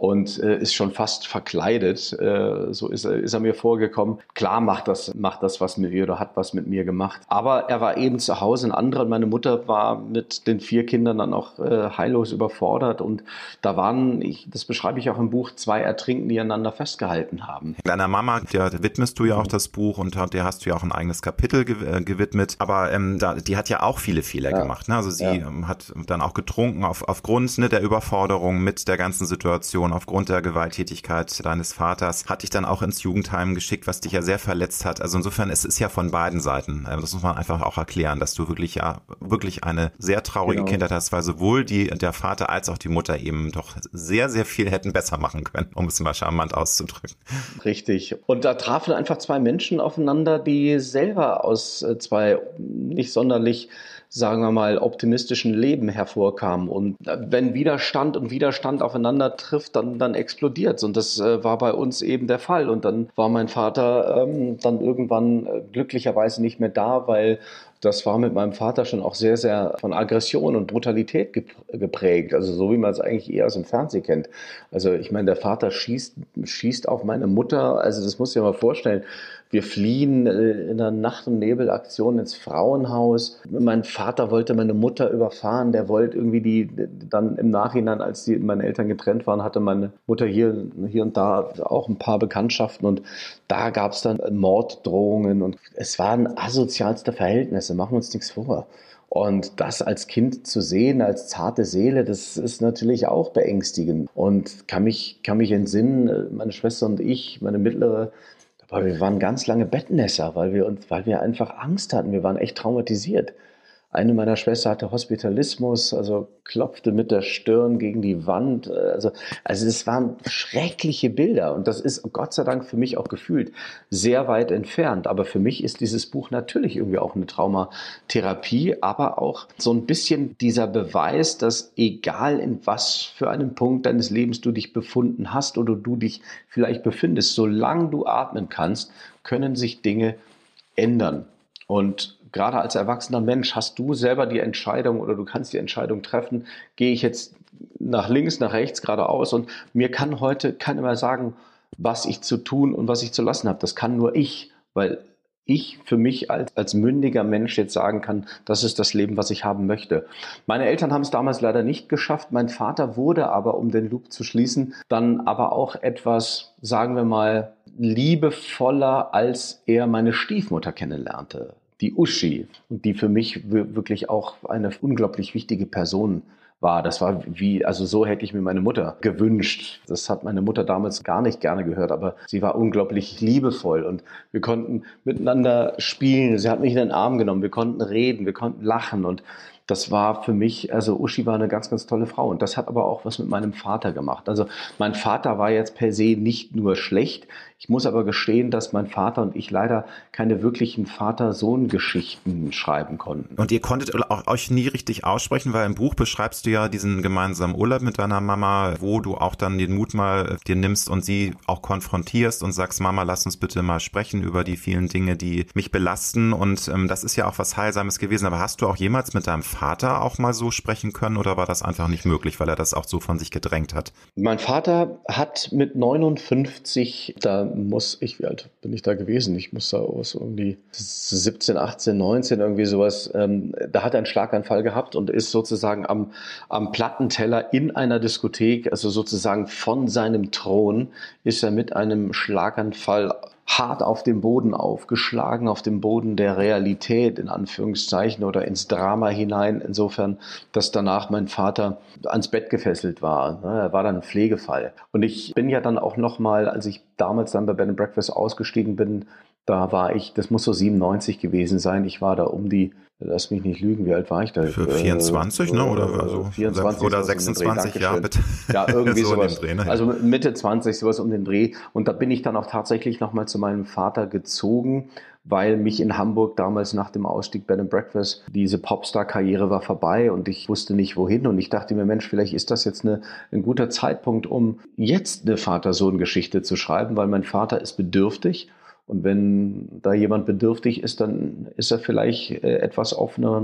und äh, ist schon fast verkleidet. Äh, so ist er, ist er mir vorgekommen. Klar macht das, macht das was mit mir oder hat was mit mir gemacht. Aber er war eben zu Hause ein anderer. Meine Mutter war mit den vier Kindern dann auch äh, heillos überfordert. Und da waren, ich, das beschreibe ich auch im Buch, zwei Ertrinken, die einander festgehalten haben. Deiner Mama, der widmest du ja auch das Buch und der hast du ja auch ein eigenes Kapitel ge- gewidmet. Aber ähm, da, die hat ja auch viele Fehler ja. gemacht. Ne? Also sie ja. ähm, hat dann auch getrunken auf, aufgrund ne, der Überforderung mit der ganzen Situation, aufgrund der Gewalttätigkeit deines Vaters, hat dich dann auch ins Jugendheim geschickt, was dich ja sehr verletzt hat. Also insofern, es ist ja von beiden Seiten. Das muss man einfach auch erklären, dass du wirklich ja wirklich eine sehr traurige genau. Kindheit hast, weil sowohl die, der Vater als auch die Mutter eben doch sehr, sehr viel hätten besser machen können, um es mal charmant auszudrücken. Richtig. Und da trafen einfach zwei Menschen aufeinander, die selber aus zwei nicht sonderlich, sagen wir mal, optimistischen Leben hervorkamen. Und wenn Widerstand und Widerstand aufeinander trifft, dann, dann explodiert's. Und das äh, war bei uns eben der Fall. Und dann war mein Vater ähm, dann irgendwann äh, glücklicherweise nicht mehr da, weil das war mit meinem Vater schon auch sehr, sehr von Aggression und Brutalität geprägt. Also so, wie man es eigentlich eher aus dem Fernsehen kennt. Also ich meine, der Vater schießt, schießt auf meine Mutter. Also das musst du dir mal vorstellen. Wir fliehen in einer Nacht- und Nebelaktion ins Frauenhaus. Mein Vater wollte meine Mutter überfahren. Der wollte irgendwie die, dann im Nachhinein, als die, meine Eltern getrennt waren, hatte meine Mutter hier, hier und da auch ein paar Bekanntschaften. Und da gab es dann Morddrohungen. Und es waren asozialste Verhältnisse, machen wir uns nichts vor. Und das als Kind zu sehen, als zarte Seele, das ist natürlich auch beängstigend. Und kann mich, kann mich entsinnen, meine Schwester und ich, meine mittlere, aber wir waren ganz lange Bettnässer, weil wir uns, weil wir einfach Angst hatten. Wir waren echt traumatisiert. Eine meiner Schwestern hatte Hospitalismus, also klopfte mit der Stirn gegen die Wand. Also, also es waren schreckliche Bilder. Und das ist Gott sei Dank für mich auch gefühlt sehr weit entfernt. Aber für mich ist dieses Buch natürlich irgendwie auch eine Traumatherapie, aber auch so ein bisschen dieser Beweis, dass egal in was für einem Punkt deines Lebens du dich befunden hast oder du dich vielleicht befindest, solange du atmen kannst, können sich Dinge ändern. Und gerade als erwachsener Mensch hast du selber die Entscheidung oder du kannst die Entscheidung treffen, gehe ich jetzt nach links, nach rechts, geradeaus, und mir kann heute keiner mehr sagen, was ich zu tun und was ich zu lassen habe. Das kann nur ich, weil ich für mich als, als mündiger Mensch jetzt sagen kann, das ist das Leben, was ich haben möchte. Meine Eltern haben es damals leider nicht geschafft. Mein Vater wurde aber, um den Loop zu schließen, dann aber auch etwas, sagen wir mal, liebevoller, als er meine Stiefmutter kennenlernte. Die Uschi, und die für mich wirklich auch eine unglaublich wichtige Person war. Das war wie, also so hätte ich mir meine Mutter gewünscht. Das hat meine Mutter damals gar nicht gerne gehört, aber sie war unglaublich liebevoll und wir konnten miteinander spielen. Sie hat mich in den Arm genommen, wir konnten reden, wir konnten lachen, und das war für mich, also Uschi war eine ganz, ganz tolle Frau, und das hat aber auch was mit meinem Vater gemacht. Also mein Vater war jetzt per se nicht nur schlecht. Ich muss aber gestehen, dass mein Vater und ich leider keine wirklichen Vater-Sohn-Geschichten schreiben konnten. Und ihr konntet auch euch nie richtig aussprechen, weil im Buch beschreibst du ja diesen gemeinsamen Urlaub mit deiner Mama, wo du auch dann den Mut mal dir nimmst und sie auch konfrontierst und sagst, Mama, lass uns bitte mal sprechen über die vielen Dinge, die mich belasten. Und ähm, das ist ja auch was Heilsames gewesen. Aber hast du auch jemals mit deinem Vater auch mal so sprechen können, oder war das einfach nicht möglich, weil er das auch so von sich gedrängt hat? Mein Vater hat mit neunundfünfzig, da muss ich, wie alt bin ich da gewesen? Ich muss da aus irgendwie siebzehn, achtzehn, neunzehn, irgendwie sowas, ähm, da hat er einen Schlaganfall gehabt und ist sozusagen am, am Plattenteller in einer Diskothek, also sozusagen von seinem Thron, ist er mit einem Schlaganfall hart auf dem Boden aufgeschlagen, auf dem Boden der Realität, in Anführungszeichen, oder ins Drama hinein, insofern, dass danach mein Vater ans Bett gefesselt war. Er war dann ein Pflegefall. Und ich bin ja dann auch nochmal, als ich damals dann bei Bed and Breakfast ausgestiegen bin, da war ich, das muss so siebenundneunzig gewesen sein, ich war da um die, lass mich nicht lügen, wie alt war ich da? Für vierundzwanzig, äh, ne? Oder, also vierundzwanzig oder sechsundzwanzig, ja, bitte. Ja, irgendwie so sowas. Dreh, ne? Also Mitte zwanzig, sowas um den Dreh. Und da bin ich dann auch tatsächlich nochmal zu meinem Vater gezogen, weil mich in Hamburg damals nach dem Ausstieg Bed and Breakfast, diese Popstar-Karriere war vorbei und ich wusste nicht wohin, und ich dachte mir, Mensch, vielleicht ist das jetzt eine, ein guter Zeitpunkt, um jetzt eine Vater-Sohn-Geschichte zu schreiben, weil mein Vater ist bedürftig. Und wenn da jemand bedürftig ist, dann ist er vielleicht äh, etwas offeneren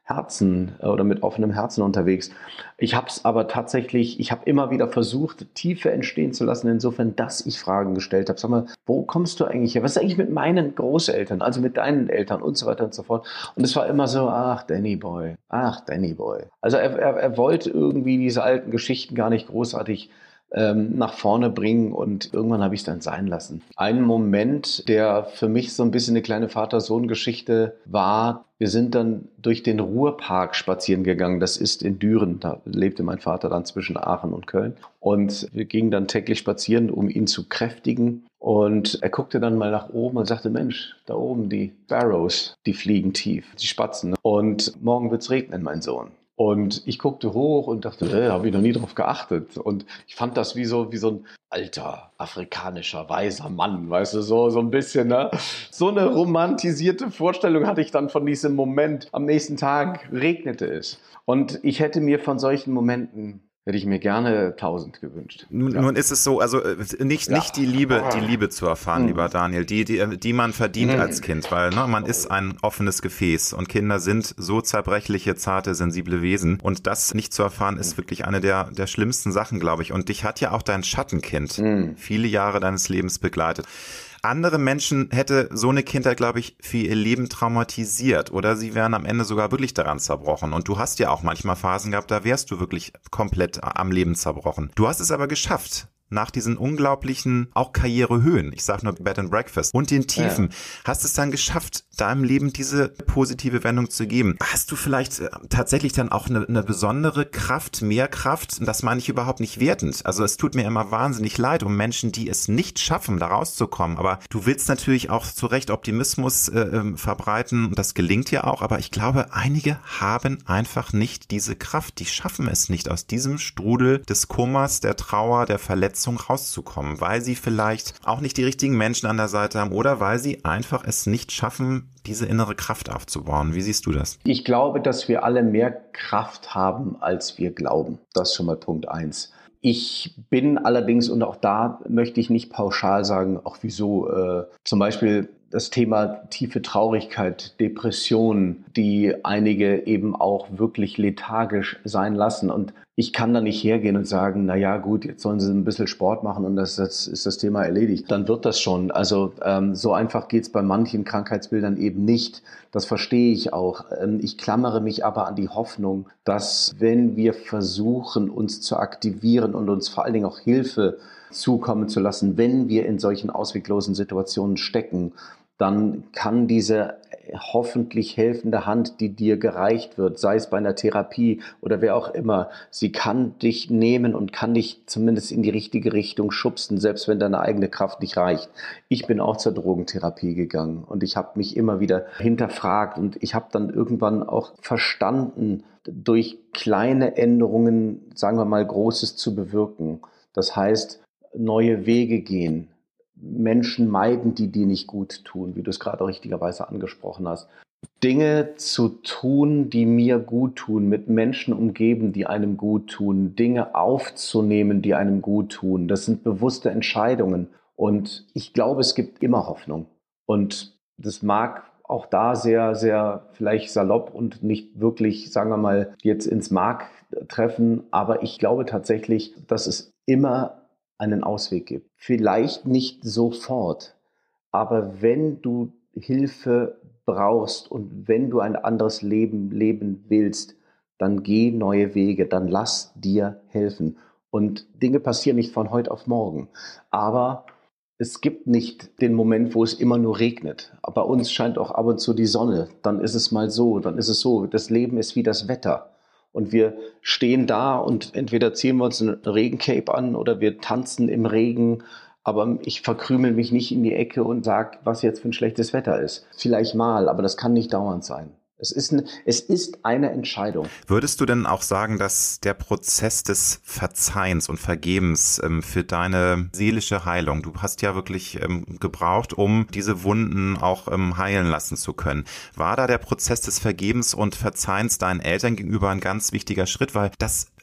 Herzen oder mit offenem Herzen unterwegs. Ich habe es aber tatsächlich, ich habe immer wieder versucht, Tiefe entstehen zu lassen, insofern, dass ich Fragen gestellt habe. Sag mal, wo kommst du eigentlich her? Was ist eigentlich mit meinen Großeltern, also mit deinen Eltern und so weiter und so fort? Und es war immer so, ach, Danny Boy, ach, Danny Boy. Also er, er, er wollte irgendwie diese alten Geschichten gar nicht großartig ähm, nach vorne bringen und irgendwann habe ich es dann sein lassen. Ein Moment, der für mich so ein bisschen eine kleine Vater-Sohn-Geschichte war, wir sind dann durch den Ruhrpark spazieren gegangen. Das ist in Düren. Da lebte mein Vater dann zwischen Aachen und Köln. Und wir gingen dann täglich spazieren, um ihn zu kräftigen. Und er guckte dann mal nach oben und sagte, Mensch, da oben die Sparrows, die fliegen tief, die Spatzen. Und morgen wird's regnen, mein Sohn. Und ich guckte hoch und dachte, äh, habe ich noch nie drauf geachtet. Und ich fand das wie so, wie so ein alter, afrikanischer, weiser Mann, weißt du, so, so ein bisschen, ne? So eine romantisierte Vorstellung hatte ich dann von diesem Moment. Am nächsten Tag regnete es. Und ich hätte mir von solchen Momenten hätte ich mir gerne tausend gewünscht. Nun, ja. nun ist es so, also nicht, ja. nicht die Liebe, die Liebe zu erfahren, mhm. lieber Daniel, die, die, die man verdient mhm. als Kind, weil ne, man ist ein offenes Gefäß und Kinder sind so zerbrechliche, zarte, sensible Wesen und das nicht zu erfahren ist wirklich eine der, der schlimmsten Sachen, glaube ich. Und dich hat ja auch dein Schattenkind mhm. viele Jahre deines Lebens begleitet. Andere Menschen hätte so eine Kindheit, glaube ich, für ihr Leben traumatisiert oder sie wären am Ende sogar wirklich daran zerbrochen. Und du hast ja auch manchmal Phasen gehabt, da wärst du wirklich komplett am Leben zerbrochen. Du hast es aber geschafft. Nach diesen unglaublichen, auch Karrierehöhen, ich sag nur Bed and Breakfast und den Tiefen, ja. hast es dann geschafft, deinem Leben diese positive Wendung zu geben. Hast du vielleicht äh, tatsächlich dann auch eine, eine besondere Kraft, mehr Kraft? Und das meine ich überhaupt nicht wertend. Also es tut mir immer wahnsinnig leid um Menschen, die es nicht schaffen, da rauszukommen. Aber du willst natürlich auch zu Recht Optimismus äh, äh, verbreiten und das gelingt ja auch. Aber ich glaube, einige haben einfach nicht diese Kraft. Die schaffen es nicht, aus diesem Strudel des Kummers, der Trauer, der Verletzung rauszukommen, weil sie vielleicht auch nicht die richtigen Menschen an der Seite haben oder weil sie einfach es nicht schaffen, diese innere Kraft aufzubauen. Wie siehst du das? Ich glaube, dass wir alle mehr Kraft haben, als wir glauben. Das ist schon mal Punkt eins. Ich bin allerdings, und auch da möchte ich nicht pauschal sagen, auch wieso, äh, zum Beispiel das Thema tiefe Traurigkeit, Depression, die einige eben auch wirklich lethargisch sein lassen. Und ich kann da nicht hergehen und sagen, na ja, gut, jetzt sollen sie ein bisschen Sport machen und das, das ist das Thema erledigt. Dann wird das schon. Also ähm, so einfach geht's bei manchen Krankheitsbildern eben nicht. Das verstehe ich auch. Ähm, ich klammere mich aber an die Hoffnung, dass wenn wir versuchen, uns zu aktivieren und uns vor allen Dingen auch Hilfe zukommen zu lassen, wenn wir in solchen ausweglosen Situationen stecken, dann kann diese hoffentlich helfende Hand, die dir gereicht wird, sei es bei einer Therapie oder wer auch immer, sie kann dich nehmen und kann dich zumindest in die richtige Richtung schubsen, selbst wenn deine eigene Kraft nicht reicht. Ich bin auch zur Drogentherapie gegangen und ich habe mich immer wieder hinterfragt und ich habe dann irgendwann auch verstanden, durch kleine Änderungen, sagen wir mal, Großes zu bewirken. Das heißt, neue Wege gehen, Menschen meiden, die dir nicht gut tun, wie du es gerade richtigerweise angesprochen hast. Dinge zu tun, die mir gut tun, mit Menschen umgeben, die einem gut tun, Dinge aufzunehmen, die einem gut tun. Das sind bewusste Entscheidungen. Und ich glaube, es gibt immer Hoffnung. Und das mag auch da sehr, sehr vielleicht salopp und nicht wirklich, sagen wir mal, jetzt ins Mark treffen. Aber ich glaube tatsächlich, dass es immer einen Ausweg gibt. Vielleicht nicht sofort, aber wenn du Hilfe brauchst und wenn du ein anderes Leben leben willst, dann geh neue Wege, dann lass dir helfen. Und Dinge passieren nicht von heute auf morgen. Aber es gibt nicht den Moment, wo es immer nur regnet. Bei uns scheint auch ab und zu die Sonne. Dann ist es mal so, dann ist es so. Das Leben ist wie das Wetter. Und wir stehen da und entweder ziehen wir uns ein Regencape an oder wir tanzen im Regen. Aber ich verkrümel mich nicht in die Ecke und sage, was jetzt für ein schlechtes Wetter ist. Vielleicht mal, aber das kann nicht dauernd sein. Es ist, eine, es ist eine Entscheidung. Würdest du denn auch sagen, dass der Prozess des Verzeihens und Vergebens ähm, für deine seelische Heilung, du hast ja wirklich ähm, gebraucht, um diese Wunden auch ähm, heilen lassen zu können. War da der Prozess des Vergebens und Verzeihens deinen Eltern gegenüber ein ganz wichtiger Schritt? Weil das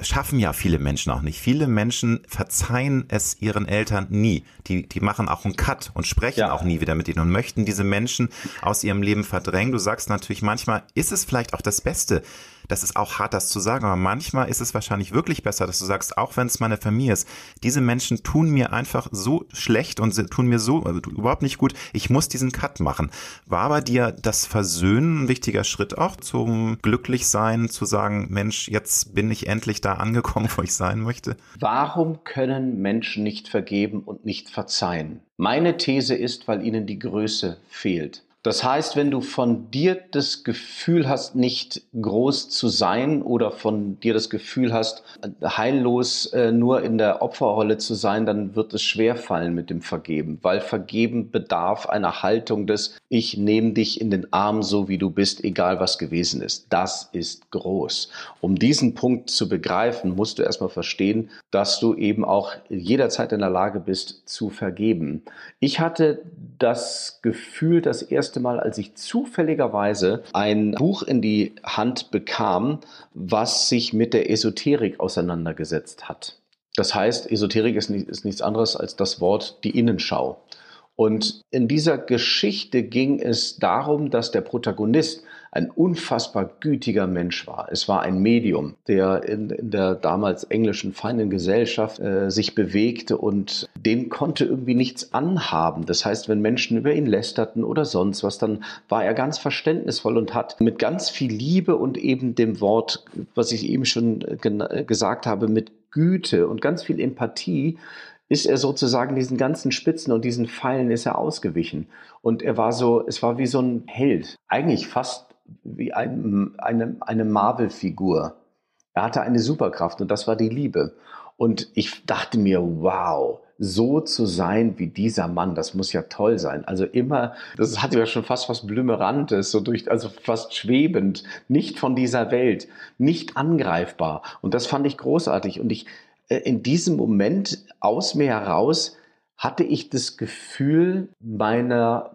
schaffen ja viele Menschen auch nicht. Viele Menschen verzeihen es ihren Eltern nie. Die, die machen auch einen Cut und sprechen ja. auch nie wieder mit ihnen und möchten diese Menschen aus ihrem Leben verdrängen. Du sagst natürlich, manchmal ist es vielleicht auch das Beste. Das ist auch hart, das zu sagen, aber manchmal ist es wahrscheinlich wirklich besser, dass du sagst, auch wenn es meine Familie ist, diese Menschen tun mir einfach so schlecht und tun mir so also überhaupt nicht gut, ich muss diesen Cut machen. War bei dir das Versöhnen ein wichtiger Schritt auch zum Glücklichsein, zu sagen, Mensch, jetzt bin ich endlich da angekommen, wo ich sein möchte? Warum können Menschen nicht vergeben und nicht verzeihen? Meine These ist, weil ihnen die Größe fehlt. Das heißt, wenn du von dir das Gefühl hast, nicht groß zu sein oder von dir das Gefühl hast, heillos äh, nur in der Opferrolle zu sein, dann wird es schwerfallen mit dem Vergeben, weil Vergeben bedarf einer Haltung des Ich nehme dich in den Arm, so wie du bist, egal was gewesen ist. Das ist groß. Um diesen Punkt zu begreifen, musst du erstmal verstehen, dass du eben auch jederzeit in der Lage bist zu vergeben. Ich hatte das Gefühl, das erste Mal, als ich zufälligerweise ein Buch in die Hand bekam, was sich mit der Esoterik auseinandergesetzt hat. Das heißt, Esoterik ist, nicht, ist nichts anderes als das Wort die Innenschau. Und in dieser Geschichte ging es darum, dass der Protagonist ein unfassbar gütiger Mensch war. Es war ein Medium, der in, in der damals englischen feinen Gesellschaft äh, sich bewegte und dem konnte irgendwie nichts anhaben. Das heißt, wenn Menschen über ihn lästerten oder sonst was, dann war er ganz verständnisvoll und hat mit ganz viel Liebe und eben dem Wort, was ich eben schon gen- gesagt habe, mit Güte und ganz viel Empathie ist er sozusagen diesen ganzen Spitzen und diesen Pfeilen ist er ausgewichen. Und er war so, es war wie so ein Held. Eigentlich fast wie ein, eine, eine Marvel-Figur. Er hatte eine Superkraft und das war die Liebe. Und ich dachte mir, wow, so zu sein wie dieser Mann, das muss ja toll sein. Also immer, das hatte ja schon fast was Blümerantes, so durch, also fast schwebend, nicht von dieser Welt, nicht angreifbar. Und das fand ich großartig. Und ich, in diesem Moment aus mir heraus hatte ich das Gefühl, meiner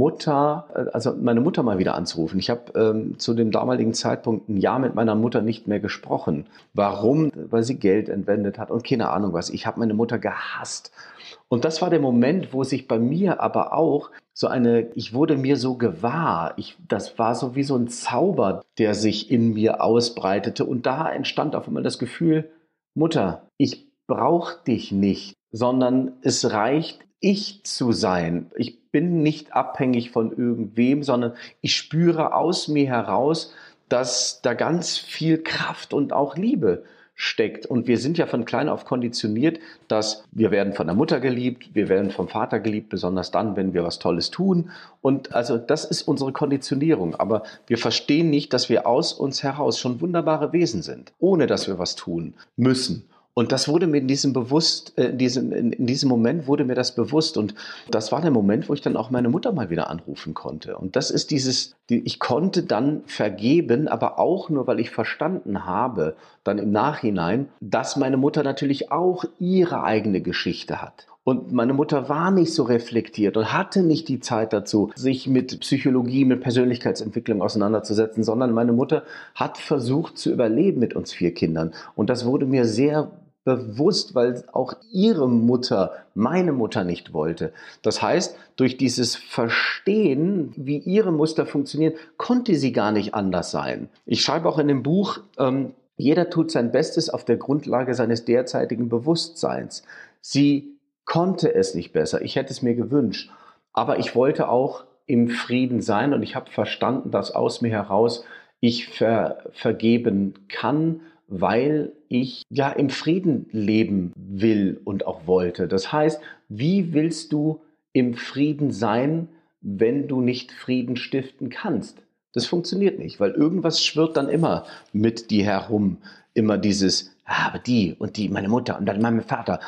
Mutter, also meine Mutter mal wieder anzurufen. Ich habe ähm, zu dem damaligen Zeitpunkt ein Jahr mit meiner Mutter nicht mehr gesprochen. Warum? Weil sie Geld entwendet hat und keine Ahnung was. Ich habe meine Mutter gehasst. Und das war der Moment, wo sich bei mir aber auch so eine, ich wurde mir so gewahr, ich, das war so wie so ein Zauber, der sich in mir ausbreitete. Und da entstand auf einmal das Gefühl, Mutter, ich brauche dich nicht, sondern es reicht, ich zu sein. Ich bin nicht abhängig von irgendwem, sondern ich spüre aus mir heraus, dass da ganz viel Kraft und auch Liebe steckt. Und wir sind ja von klein auf konditioniert, dass wir werden von der Mutter geliebt, wir werden vom Vater geliebt, besonders dann, wenn wir was Tolles tun. Und also das ist unsere Konditionierung. Aber wir verstehen nicht, dass wir aus uns heraus schon wunderbare Wesen sind, ohne dass wir was tun müssen. Und das wurde mir in diesem bewusst, in diesem, in diesem Moment wurde mir das bewusst. Und das war der Moment, wo ich dann auch meine Mutter mal wieder anrufen konnte. Und das ist dieses, ich konnte dann vergeben, aber auch nur, weil ich verstanden habe, dann im Nachhinein, dass meine Mutter natürlich auch ihre eigene Geschichte hat. Und meine Mutter war nicht so reflektiert und hatte nicht die Zeit dazu, sich mit Psychologie, mit Persönlichkeitsentwicklung auseinanderzusetzen, sondern meine Mutter hat versucht zu überleben mit uns vier Kindern. Und das wurde mir sehr bewusst, weil auch ihre Mutter, meine Mutter nicht wollte. Das heißt, durch dieses Verstehen, wie ihre Muster funktionieren, konnte sie gar nicht anders sein. Ich schreibe auch in dem Buch, ähm, jeder tut sein Bestes auf der Grundlage seines derzeitigen Bewusstseins. Sie konnte es nicht besser. Ich hätte es mir gewünscht. Aber ich wollte auch im Frieden sein und ich habe verstanden, dass aus mir heraus ich ver- vergeben kann, weil ich ja im Frieden leben will und auch wollte. Das heißt, wie willst du im Frieden sein, wenn du nicht Frieden stiften kannst? Das funktioniert nicht, weil irgendwas schwirrt dann immer mit dir herum. Immer dieses, ah, aber die und die, meine Mutter und dann mein Vater.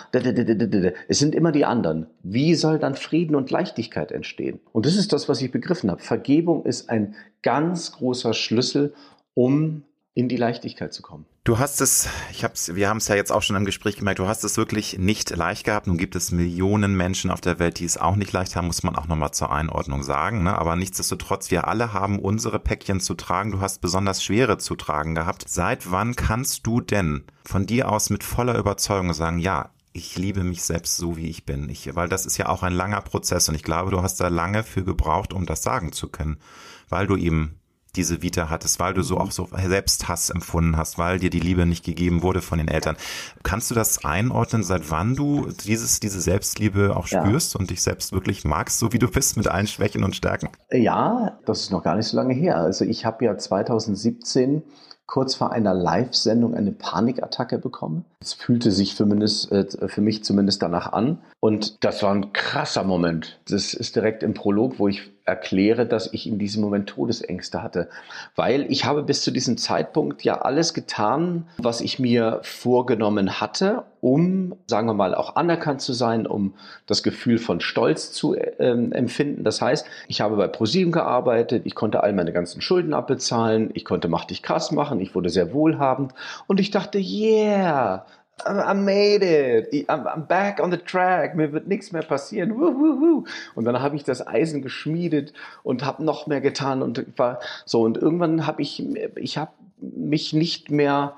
Es sind immer die anderen. Wie soll dann Frieden und Leichtigkeit entstehen? Und das ist das, was ich begriffen habe. Vergebung ist ein ganz großer Schlüssel, um in die Leichtigkeit zu kommen. Du hast es, ich hab's, wir haben es ja jetzt auch schon im Gespräch gemerkt, du hast es wirklich nicht leicht gehabt. Nun gibt es Millionen Menschen auf der Welt, die es auch nicht leicht haben, muss man auch nochmal zur Einordnung sagen. Ne? Aber nichtsdestotrotz, wir alle haben unsere Päckchen zu tragen. Du hast besonders schwere zu tragen gehabt. Seit wann kannst du denn von dir aus mit voller Überzeugung sagen, ja, ich liebe mich selbst so, wie ich bin? Ich, weil das ist ja auch ein langer Prozess und ich glaube, du hast da lange für gebraucht, um das sagen zu können, weil du eben diese Vita hattest, weil du so auch so Selbsthass empfunden hast, weil dir die Liebe nicht gegeben wurde von den Eltern. Kannst du das einordnen, seit wann du dieses, diese Selbstliebe auch spürst ja. und dich selbst wirklich magst, so wie du bist, mit allen Schwächen und Stärken? Ja, das ist noch gar nicht so lange her. Also ich habe ja zwanzig siebzehn kurz vor einer Live-Sendung eine Panikattacke bekommen. Es fühlte sich für, mindest, äh, für mich zumindest danach an. Und das war ein krasser Moment. Das ist direkt im Prolog, wo ich erkläre, dass ich in diesem Moment Todesängste hatte. Weil ich habe bis zu diesem Zeitpunkt ja alles getan, was ich mir vorgenommen hatte, um, sagen wir mal, auch anerkannt zu sein, um das Gefühl von Stolz zu äh, empfinden. Das heißt, ich habe bei ProSieben gearbeitet, ich konnte all meine ganzen Schulden abbezahlen, ich konnte Mach dich krass machen, ich wurde sehr wohlhabend und ich dachte, yeah, I made it, I'm, I'm back on the track, mir wird nichts mehr passieren. Woo, woo, woo. Und dann habe ich das Eisen geschmiedet und habe noch mehr getan und war so. Und irgendwann habe ich, ich habe mich nicht mehr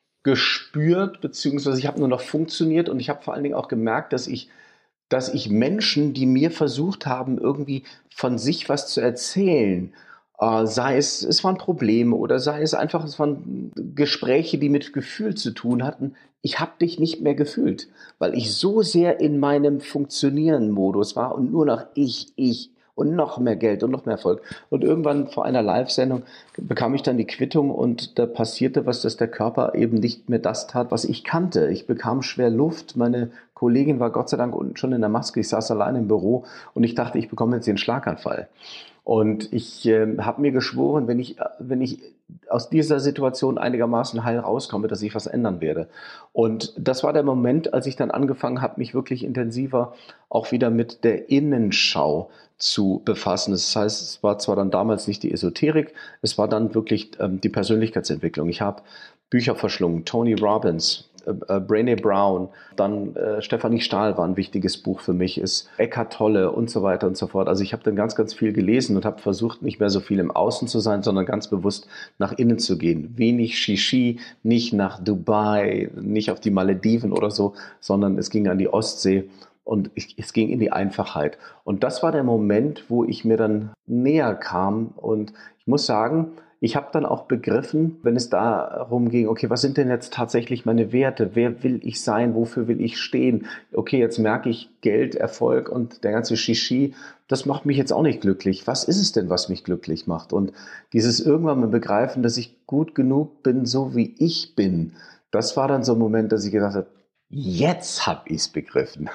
gespürt, beziehungsweise ich habe nur noch funktioniert und ich habe vor allen Dingen auch gemerkt, dass ich, dass ich Menschen, die mir versucht haben, irgendwie von sich was zu erzählen, Uh, sei es, es waren Probleme oder sei es einfach, es waren Gespräche, die mit Gefühl zu tun hatten. Ich habe dich nicht mehr gefühlt, weil ich so sehr in meinem Funktionieren-Modus war und nur noch ich, ich und noch mehr Geld und noch mehr Erfolg. Und irgendwann vor einer Live-Sendung bekam ich dann die Quittung und da passierte was, dass der Körper eben nicht mehr das tat, was ich kannte. Ich bekam schwer Luft, meine Kollegin war Gott sei Dank unten schon in der Maske, ich saß allein im Büro und ich dachte, ich bekomme jetzt den Schlaganfall. Und ich äh, habe mir geschworen, wenn ich, wenn ich aus dieser Situation einigermaßen heil rauskomme, dass ich was ändern werde. Und das war der Moment, als ich dann angefangen habe, mich wirklich intensiver auch wieder mit der Innenschau zu befassen. Das heißt, es war zwar dann damals nicht die Esoterik, es war dann wirklich ähm, die Persönlichkeitsentwicklung. Ich habe Bücher verschlungen, Tony Robbins, äh, äh, Brené Brown, dann äh, Stefanie Stahl war ein wichtiges Buch für mich, ist Eckhart Tolle und so weiter und so fort. Also ich habe dann ganz, ganz viel gelesen und habe versucht, nicht mehr so viel im Außen zu sein, sondern ganz bewusst nach innen zu gehen. Wenig Shishi, nicht nach Dubai, nicht auf die Malediven oder so, sondern es ging an die Ostsee. Und ich, es ging in die Einfachheit. Und das war der Moment, wo ich mir dann näher kam. Und ich muss sagen, ich habe dann auch begriffen, wenn es darum ging, okay, was sind denn jetzt tatsächlich meine Werte? Wer will ich sein? Wofür will ich stehen? Okay, jetzt merke ich Geld, Erfolg und der ganze Shishi, das macht mich jetzt auch nicht glücklich. Was ist es denn, was mich glücklich macht? Und dieses irgendwann mal begreifen, dass ich gut genug bin, so wie ich bin, das war dann so ein Moment, dass ich gedacht habe, jetzt habe ich es begriffen.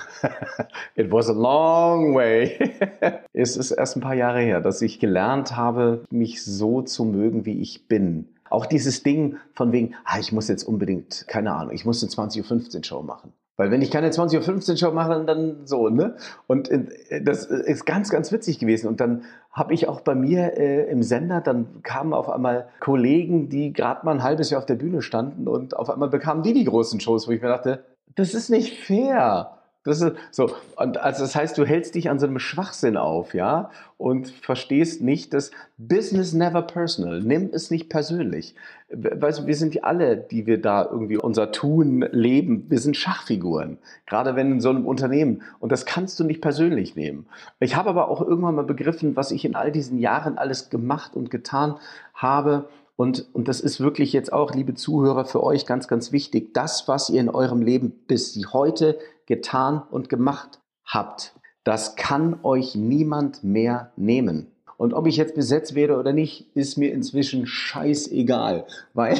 It was a long way. Es ist erst ein paar Jahre her, dass ich gelernt habe, mich so zu mögen, wie ich bin. Auch dieses Ding von wegen, ah, ich muss jetzt unbedingt, keine Ahnung, ich muss eine zwanzig Uhr fünfzehn Show machen. Weil wenn ich keine zwanzig Uhr fünfzehn Show mache, dann so, ne? Und das ist ganz, ganz witzig gewesen. Und dann habe ich auch bei mir äh, im Sender, dann kamen auf einmal Kollegen, die gerade mal ein halbes Jahr auf der Bühne standen und auf einmal bekamen die die großen Shows, wo ich mir dachte, das ist nicht fair. Das ist so. Und also das heißt, du hältst dich an so einem Schwachsinn auf, ja, und verstehst nicht, dass Business never personal. Nimm es nicht persönlich. Weißt du, wir sind ja alle, die wir da irgendwie unser Tun leben, wir sind Schachfiguren. Gerade wenn in so einem Unternehmen. Und das kannst du nicht persönlich nehmen. Ich habe aber auch irgendwann mal begriffen, was ich in all diesen Jahren alles gemacht und getan habe. Und, und das ist wirklich jetzt auch, liebe Zuhörer, für euch ganz, ganz wichtig. Das, was ihr in eurem Leben bis heute getan und gemacht habt, das kann euch niemand mehr nehmen. Und ob ich jetzt besetzt werde oder nicht, ist mir inzwischen scheißegal. Weil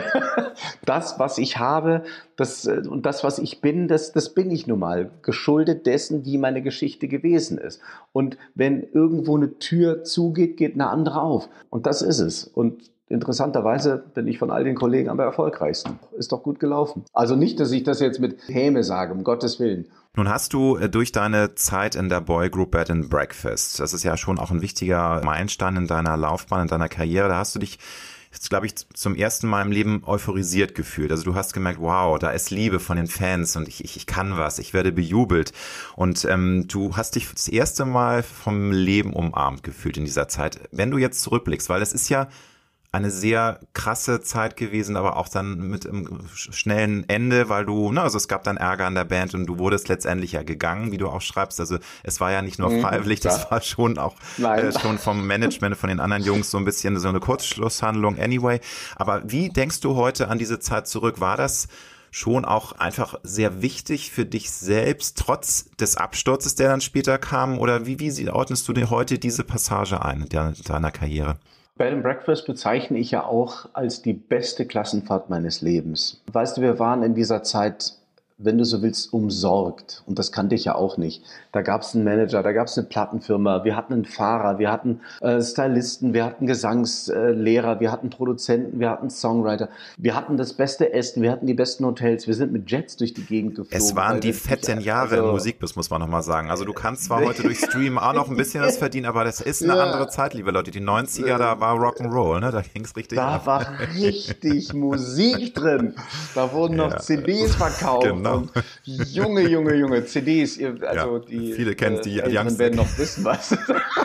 das, was ich habe, das, und das, was ich bin, das, das bin ich nun mal. Geschuldet dessen, wie meine Geschichte gewesen ist. Und wenn irgendwo eine Tür zugeht, geht eine andere auf. Und das ist es. Und interessanterweise bin ich von all den Kollegen am erfolgreichsten. Ist doch gut gelaufen. Also nicht, dass ich das jetzt mit Häme sage, um Gottes Willen. Nun hast du durch deine Zeit in der Boygroup Bed and Breakfast, das ist ja schon auch ein wichtiger Meilenstein in deiner Laufbahn, in deiner Karriere, da hast du dich glaube ich, zum ersten Mal im Leben euphorisiert gefühlt. Also du hast gemerkt, wow, da ist Liebe von den Fans und ich, ich, ich kann was, ich werde bejubelt. Und ähm, du hast dich das erste Mal vom Leben umarmt gefühlt in dieser Zeit. Wenn du jetzt zurückblickst, weil es ist ja eine sehr krasse Zeit gewesen, aber auch dann mit einem schnellen Ende, weil du, ne, also es gab dann Ärger an der Band und du wurdest letztendlich ja gegangen, wie du auch schreibst. Also es war ja nicht nur freiwillig, das ja. war schon auch äh, schon vom Management, von den anderen Jungs so ein bisschen so eine Kurzschlusshandlung anyway. Aber wie denkst du heute an diese Zeit zurück? War das schon auch einfach sehr wichtig für dich selbst, trotz des Absturzes, der dann später kam? Oder wie, wie ordnest du dir heute diese Passage ein in deiner Karriere? Bed and Breakfast bezeichne ich ja auch als die beste Klassenfahrt meines Lebens. Weißt du, wir waren in dieser Zeit, wenn du so willst, umsorgt. Und das kannte ich ja auch nicht. Da gab es einen Manager, da gab es eine Plattenfirma, wir hatten einen Fahrer, wir hatten äh, Stylisten, wir hatten Gesangslehrer, wir hatten Produzenten, wir hatten Songwriter. Wir hatten das beste Essen, wir hatten die besten Hotels, wir sind mit Jets durch die Gegend geflogen. Es waren die fetten Jahre also, im Musikbiss, muss man nochmal sagen. Also du kannst zwar heute durch Streamen auch noch ein bisschen was verdienen, aber das ist eine ja. andere Zeit, liebe Leute. Die neunziger, da war Rock'n'Roll, ne? Da ging es richtig Da ab. war richtig Musik drin. Da wurden noch ja. C Ds verkauft. Genau. Und Junge, Junge, Junge, C Ds, ihr, also ja, die viele kennen die äh, Älteren werden noch wissen, was.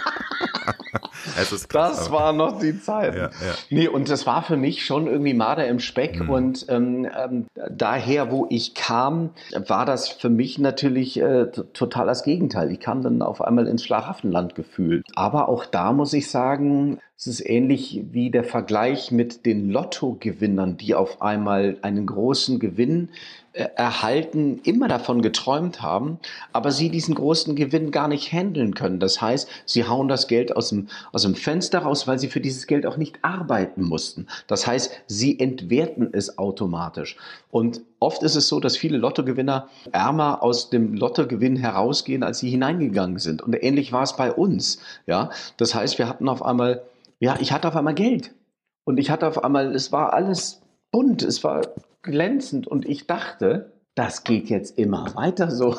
Es ist krass, das war noch die Zeit. Ja, ja. Nee, und das war für mich schon irgendwie Marder im Speck. Mhm. Und ähm, ähm, daher, wo ich kam, war das für mich natürlich äh, t- total das Gegenteil. Ich kam dann auf einmal ins Schlaraffenland gefühlt. Aber auch da muss ich sagen, es ist ähnlich wie der Vergleich mit den Lottogewinnern, die auf einmal einen großen Gewinn äh, erhalten, immer davon geträumt haben, aber sie diesen großen Gewinn gar nicht handeln können. Das heißt, sie hauen das Geld aus dem, aus dem Fenster raus, weil sie für dieses Geld auch nicht arbeiten mussten. Das heißt, sie entwerten es automatisch. Und oft ist es so, dass viele Lottogewinner ärmer aus dem Lottogewinn herausgehen, als sie hineingegangen sind. Und ähnlich war es bei uns. Ja, das heißt, wir hatten auf einmal Ja, ich hatte auf einmal Geld und ich hatte auf einmal, es war alles bunt, es war glänzend und ich dachte, das geht jetzt immer weiter so.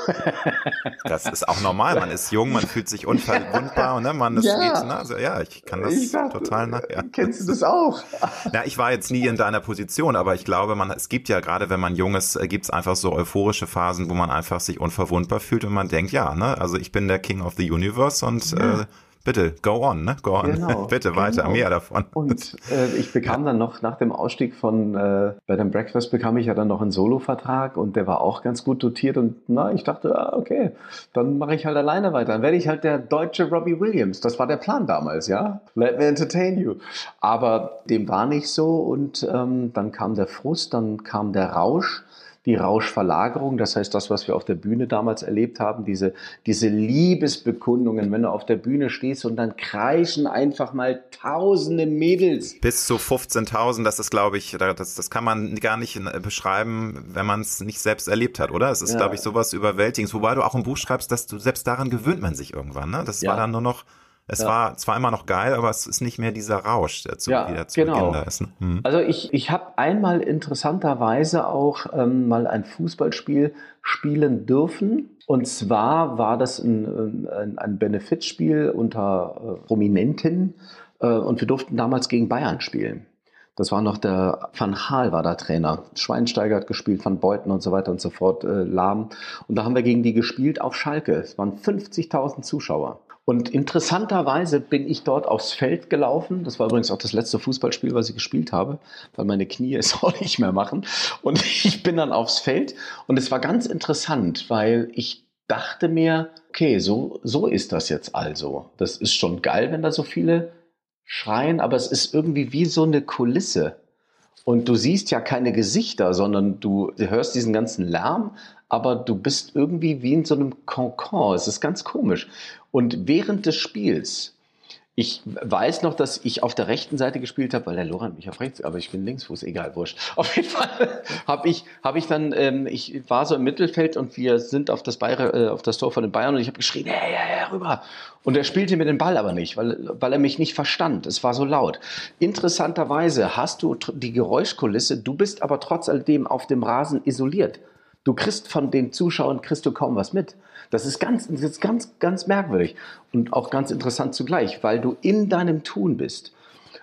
Das ist auch normal, man ist jung, man fühlt sich unverwundbar, ne? Man ist ja. geht, ne? Also, ja, ich kann das ich dachte, total nach. Ja. Kennst du das auch? Ja, ich war jetzt nie in deiner Position, aber ich glaube, man, es gibt ja gerade, wenn man jung ist, gibt es einfach so euphorische Phasen, wo man einfach sich unverwundbar fühlt und man denkt, ja, ne? Also ich bin der King of the Universe und ja. äh, bitte, go on, ne? Go on. Genau, bitte weiter, genau. Mehr davon. Und äh, ich bekam dann noch, nach dem Ausstieg von äh, Bed and Breakfast, bekam ich ja dann noch einen Solo-Vertrag und der war auch ganz gut dotiert und na, ich dachte, ah, okay, dann mache ich halt alleine weiter. Dann werde ich halt der deutsche Robbie Williams. Das war der Plan damals, ja? Let me entertain you. Aber dem war nicht so und ähm, dann kam der Frust, dann kam der Rausch. Die Rauschverlagerung, das heißt das, was wir auf der Bühne damals erlebt haben, diese, diese Liebesbekundungen, wenn du auf der Bühne stehst und dann kreischen einfach mal tausende Mädels. Bis zu fünfzehntausend, das ist, glaube ich, das, das kann man gar nicht beschreiben, wenn man es nicht selbst erlebt hat, oder? Es ist, ja. glaube ich, sowas Überwältigendes. Wobei du auch im Buch schreibst, dass du selbst daran gewöhnt man sich irgendwann, ne? Das ja. war dann nur noch... Es ja. war zwar immer noch geil, aber es ist nicht mehr dieser Rausch, der zu, ja, wieder zu genau. Beginn da ist. Ne? Hm. Also ich, ich habe einmal interessanterweise auch ähm, mal ein Fußballspiel spielen dürfen. Und zwar war das ein, ein, ein Benefizspiel unter äh, Prominenten äh, und wir durften damals gegen Bayern spielen. Das war noch der Van Gaal war der Trainer. Schweinsteiger hat gespielt, Van Beuten und so weiter und so fort, äh, Lahm. Und da haben wir gegen die gespielt auf Schalke. Es waren fünfzigtausend Zuschauer. Und interessanterweise bin ich dort aufs Feld gelaufen. Das war übrigens auch das letzte Fußballspiel, was ich gespielt habe, weil meine Knie es auch nicht mehr machen. Und ich bin dann aufs Feld und es war ganz interessant, weil ich dachte mir, okay, so, so ist das jetzt also. Das ist schon geil, wenn da so viele schreien, aber es ist irgendwie wie so eine Kulisse. Und du siehst ja keine Gesichter, sondern du hörst diesen ganzen Lärm, aber du bist irgendwie wie in so einem Kokon. Es ist ganz komisch. Und während des Spiels, ich weiß noch, dass ich auf der rechten Seite gespielt habe, weil der Lorand mich auf rechts, aber ich bin Linksfuß, egal, wurscht. Auf jeden Fall habe ich, hab ich dann, ähm, ich war so im Mittelfeld und wir sind auf das, Bayer, äh, auf das Tor von den Bayern und ich habe geschrien, hey, hey, hey, rüber. Und er spielte mir den Ball aber nicht, weil, weil er mich nicht verstand. Es war so laut. Interessanterweise hast du die Geräuschkulisse, du bist aber trotz alledem auf dem Rasen isoliert. Du kriegst von den Zuschauern kriegst du kaum was mit. Das ist ganz, das ist ganz, ganz merkwürdig und auch ganz interessant zugleich, weil du in deinem Tun bist.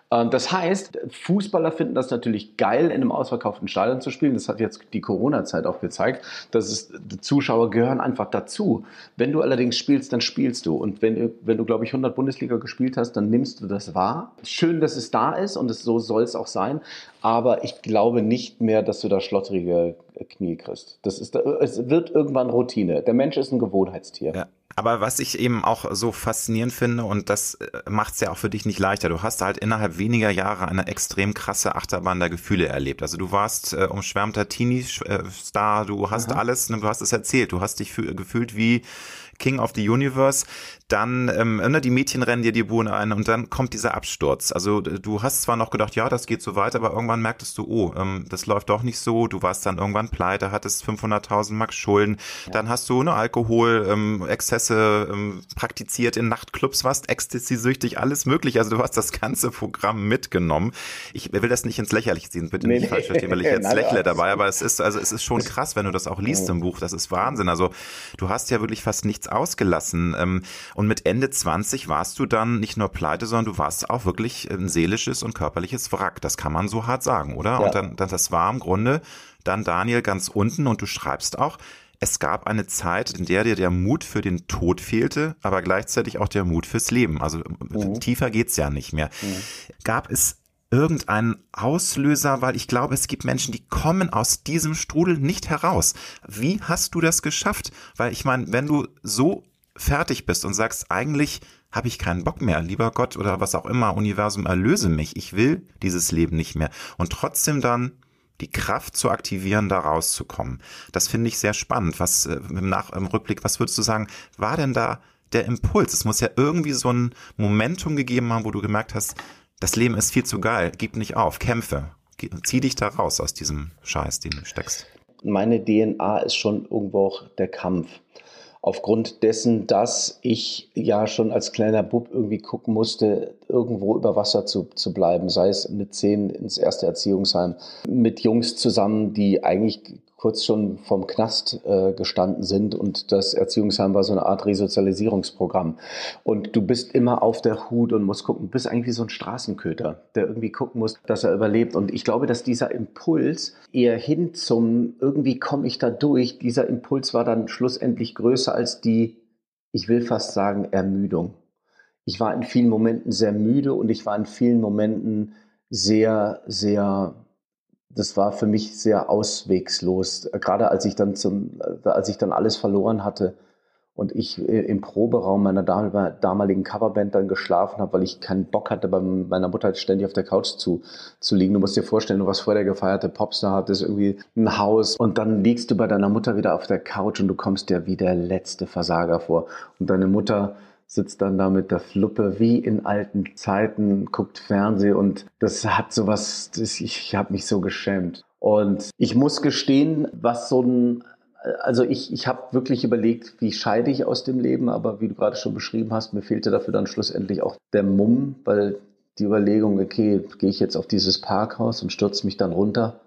Ähm, das heißt, Fußballer finden das natürlich geil, in einem ausverkauften Stadion zu spielen. Das hat jetzt die Corona-Zeit auch gezeigt. Dass es, die Zuschauer gehören einfach dazu. Wenn du allerdings spielst, dann spielst du. Und wenn, wenn du, glaube ich, hundert Bundesliga gespielt hast, dann nimmst du das wahr. Schön, dass es da ist und es, so soll es auch sein. Aber ich glaube nicht mehr, dass du da schlotterige Knie kriegst. Das ist, es wird irgendwann Routine. Der Mensch ist ein Gewohnheitstier. Ja. Aber was ich eben auch so faszinierend finde, und das macht es ja auch für dich nicht leichter, du hast halt innerhalb weniger Jahre eine extrem krasse Achterbahn der Gefühle erlebt. Also du warst äh, umschwärmter Teenie-Star, du hast Aha. alles, du hast es erzählt, du hast dich für, gefühlt wie King of the Universe, dann ähm, ne, die Mädchen rennen dir die Bude ein und dann kommt dieser Absturz. Also du hast zwar noch gedacht, ja, das geht so weiter, aber irgendwann merktest du, oh, ähm, das läuft doch nicht so. Du warst dann irgendwann pleite, hattest fünfhunderttausend Mark Schulden. Ja. Dann hast du ne Alkohol, ähm, Exzesse ähm, praktiziert in Nachtclubs, warst Ecstasy-süchtig, alles mögliche. Also du hast das ganze Programm mitgenommen. Ich will das nicht ins Lächerliche ziehen, bitte nee, nicht falsch verstehen, weil ich jetzt lächle dabei, aber es ist also es ist schon krass, wenn du das auch liest im Buch. Das ist Wahnsinn. Also du hast ja wirklich fast nichts ausgelassen. Ähm, Und mit Ende zwanzig warst du dann nicht nur pleite, sondern du warst auch wirklich ein seelisches und körperliches Wrack. Das kann man so hart sagen, oder? Ja. Und dann, dann, das war im Grunde dann Daniel ganz unten und du schreibst auch, es gab eine Zeit, in der dir der Mut für den Tod fehlte, aber gleichzeitig auch der Mut fürs Leben. Also mhm. tiefer geht's ja nicht mehr. Mhm. Gab es irgendeinen Auslöser, weil ich glaube, es gibt Menschen, die kommen aus diesem Strudel nicht heraus. Wie hast du das geschafft? Weil ich meine, wenn du so fertig bist und sagst, eigentlich habe ich keinen Bock mehr, lieber Gott oder was auch immer, Universum, erlöse mich, ich will dieses Leben nicht mehr. Und trotzdem dann die Kraft zu aktivieren, da rauszukommen. Das finde ich sehr spannend. Was äh, im, Nach- im Rückblick, was würdest du sagen, war denn da der Impuls? Es muss ja irgendwie so ein Momentum gegeben haben, wo du gemerkt hast, das Leben ist viel zu geil, gib nicht auf, kämpfe. Zieh dich da raus aus diesem Scheiß, den du steckst. Meine D N A ist schon irgendwo auch der Kampf. Aufgrund dessen, dass ich ja schon als kleiner Bub irgendwie gucken musste, irgendwo über Wasser zu, zu bleiben, sei es mit zehn ins erste Erziehungsheim, mit Jungs zusammen, die eigentlich kurz schon vom Knast äh, gestanden sind und das Erziehungsheim war so eine Art Resozialisierungsprogramm. Und du bist immer auf der Hut und musst gucken, du bist eigentlich wie so ein Straßenköter, der irgendwie gucken muss, dass er überlebt. Und ich glaube, dass dieser Impuls eher hin zum, irgendwie komme ich da durch, dieser Impuls war dann schlussendlich größer als die, ich will fast sagen, Ermüdung. Ich war in vielen Momenten sehr müde und ich war in vielen Momenten sehr, sehr... Das war für mich sehr auswegslos, gerade als ich dann zum, als ich dann alles verloren hatte und ich im Proberaum meiner damaligen Coverband dann geschlafen habe, weil ich keinen Bock hatte, bei meiner Mutter ständig auf der Couch zu, zu liegen. Du musst dir vorstellen, du warst vorher der gefeierte Popstar, hattest irgendwie ein Haus und dann liegst du bei deiner Mutter wieder auf der Couch und du kommst dir wie der letzte Versager vor. Und deine Mutter sitzt dann da mit der Fluppe wie in alten Zeiten, guckt Fernsehen und das hat sowas, das, ich habe mich so geschämt. Und ich muss gestehen, was so ein, also ich, ich habe wirklich überlegt, wie scheide ich aus dem Leben, aber wie du gerade schon beschrieben hast, mir fehlte dafür dann schlussendlich auch der Mumm, weil die Überlegung, okay, gehe ich jetzt auf dieses Parkhaus und stürze mich dann runter?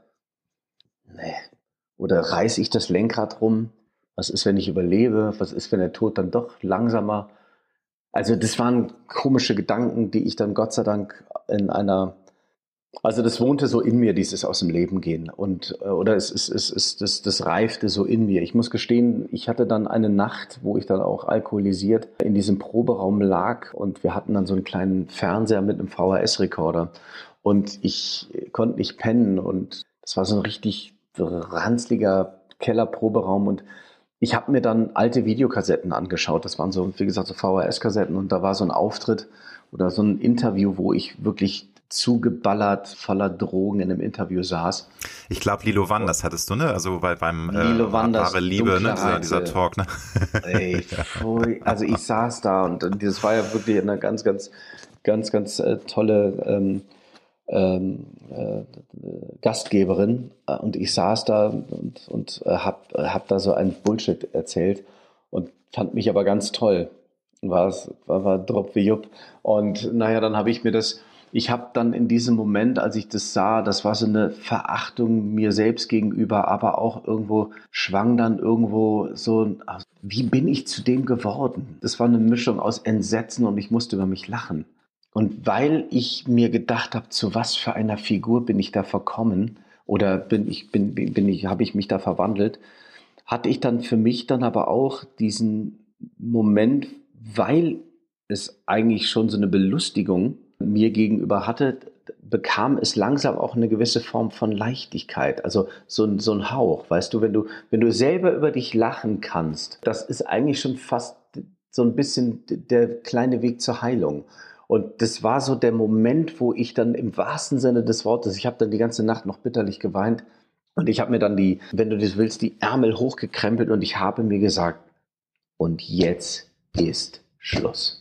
Nee. Oder reiße ich das Lenkrad rum? Was ist, wenn ich überlebe? Was ist, wenn der Tod dann doch langsamer? Also das waren komische Gedanken, die ich dann Gott sei Dank in einer, also das wohnte so in mir, dieses aus dem Leben gehen und oder es ist es ist das das reifte so in mir. Ich muss gestehen, ich hatte dann eine Nacht, wo ich dann auch alkoholisiert in diesem Proberaum lag und wir hatten dann so einen kleinen Fernseher mit einem V H S-Rekorder und ich konnte nicht pennen und das war so ein richtig ranzliger Kellerproberaum und ich habe mir dann alte Videokassetten angeschaut. Das waren so, wie gesagt, so V H S-Kassetten und da war so ein Auftritt oder so ein Interview, wo ich wirklich zugeballert voller Drogen in einem Interview saß. Ich glaube, Lilo Wanders hattest du, ne? Also bei, beim Lilo äh, Wanders, wahre Liebe, ne? Dieser, dieser Talk, ne? Ey, pfui. Also ich saß da und das war ja wirklich eine ganz, ganz, ganz, ganz äh, tolle ähm, Ähm, äh, Gastgeberin und ich saß da und, und äh, hab, hab da so ein Bullshit erzählt und fand mich aber ganz toll. War, war, war Drop wie Jupp. Und naja, dann habe ich mir das, ich habe dann in diesem Moment, als ich das sah, das war so eine Verachtung mir selbst gegenüber, aber auch irgendwo schwang dann irgendwo so, wie bin ich zu dem geworden? Das war eine Mischung aus Entsetzen und ich musste über mich lachen. Und weil ich mir gedacht habe, zu was für einer Figur bin ich da verkommen oder bin ich, bin, bin ich, habe ich mich da verwandelt, hatte ich dann für mich dann aber auch diesen Moment, weil es eigentlich schon so eine Belustigung mir gegenüber hatte, bekam es langsam auch eine gewisse Form von Leichtigkeit, also so ein, so ein Hauch, weißt du, wenn du, wenn du selber über dich lachen kannst, das ist eigentlich schon fast so ein bisschen der kleine Weg zur Heilung. Und das war so der Moment, wo ich dann im wahrsten Sinne des Wortes, ich habe dann die ganze Nacht noch bitterlich geweint und ich habe mir dann die, wenn du das willst, die Ärmel hochgekrempelt und ich habe mir gesagt, und jetzt ist Schluss.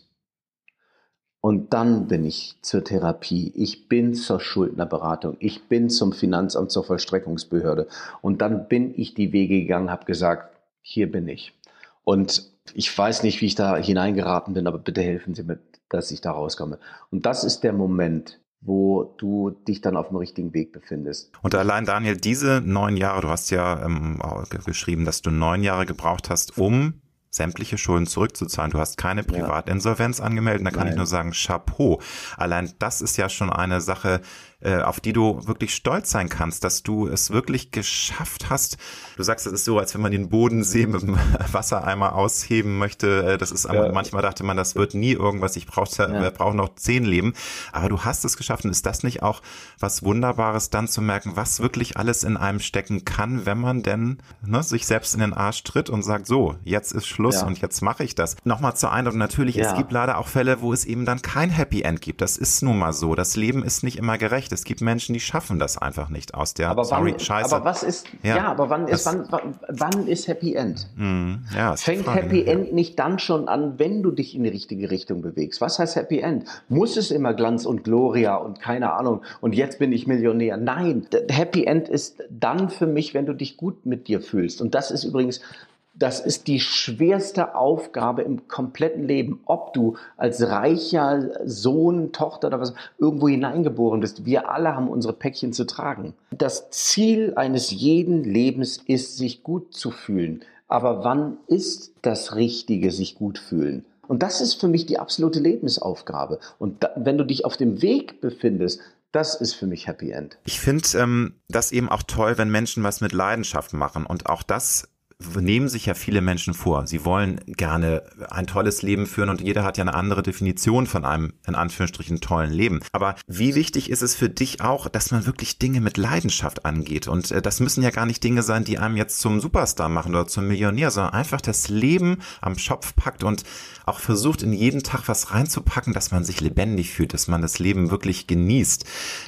Und dann bin ich zur Therapie, ich bin zur Schuldnerberatung, ich bin zum Finanzamt, zur Vollstreckungsbehörde und dann bin ich die Wege gegangen, habe gesagt, hier bin ich. Und ich weiß nicht, wie ich da hineingeraten bin, aber bitte helfen Sie mir, dass ich da rauskomme. Und das ist der Moment, wo du dich dann auf dem richtigen Weg befindest. Und allein, Daniel, diese neun Jahre, du hast ja ähm, geschrieben, dass du neun Jahre gebraucht hast, um sämtliche Schulden zurückzuzahlen. Du hast keine Privatinsolvenz ja. angemeldet. Da kann Nein. ich nur sagen, Chapeau. Allein das ist ja schon eine Sache, auf die du wirklich stolz sein kannst, dass du es wirklich geschafft hast. Du sagst, das ist so, als wenn man den Bodensee mit dem Wassereimer ausheben möchte. Das ist ja. manchmal dachte man, das wird nie irgendwas. Ich brauche ja. brauche noch zehn Leben. Aber du hast es geschafft. Und ist das nicht auch was Wunderbares, dann zu merken, was wirklich alles in einem stecken kann, wenn man denn ne, sich selbst in den Arsch tritt und sagt, so, jetzt ist Schluss ja. und jetzt mache ich das. Nochmal zur Einordnung. Natürlich, ja. es gibt leider auch Fälle, wo es eben dann kein Happy End gibt. Das ist nun mal so. Das Leben ist nicht immer gerecht. Es gibt Menschen, die schaffen das einfach nicht aus der aber sorry, wann, Scheiße. Aber was ist, ja, ja aber wann ist, wann, wann, wann ist Happy End? Mm, ja, Fängt Frage, Happy ja. End nicht dann schon an, wenn du dich in die richtige Richtung bewegst? Was heißt Happy End? Muss es immer Glanz und Gloria und keine Ahnung und jetzt bin ich Millionär? Nein, Happy End ist dann für mich, wenn du dich gut mit dir fühlst. Und das ist übrigens Das ist die schwerste Aufgabe im kompletten Leben, ob du als reicher Sohn, Tochter oder was irgendwo hineingeboren bist. Wir alle haben unsere Päckchen zu tragen. Das Ziel eines jeden Lebens ist, sich gut zu fühlen. Aber wann ist das Richtige, sich gut fühlen? Und das ist für mich die absolute Lebensaufgabe. Und da, wenn du dich auf dem Weg befindest, das ist für mich Happy End. Ich finde ähm, das eben auch toll, wenn Menschen was mit Leidenschaft machen. Und auch das nehmen sich ja viele Menschen vor. Sie wollen gerne ein tolles Leben führen und jeder hat ja eine andere Definition von einem, in Anführungsstrichen, tollen Leben. Aber wie wichtig ist es für dich auch, dass man wirklich Dinge mit Leidenschaft angeht? Und äh, das müssen ja gar nicht Dinge sein, die einem jetzt zum Superstar machen oder zum Millionär, sondern einfach das Leben am Schopf packt und auch versucht, in jeden Tag was reinzupacken, dass man sich lebendig fühlt, dass man das Leben wirklich genießt.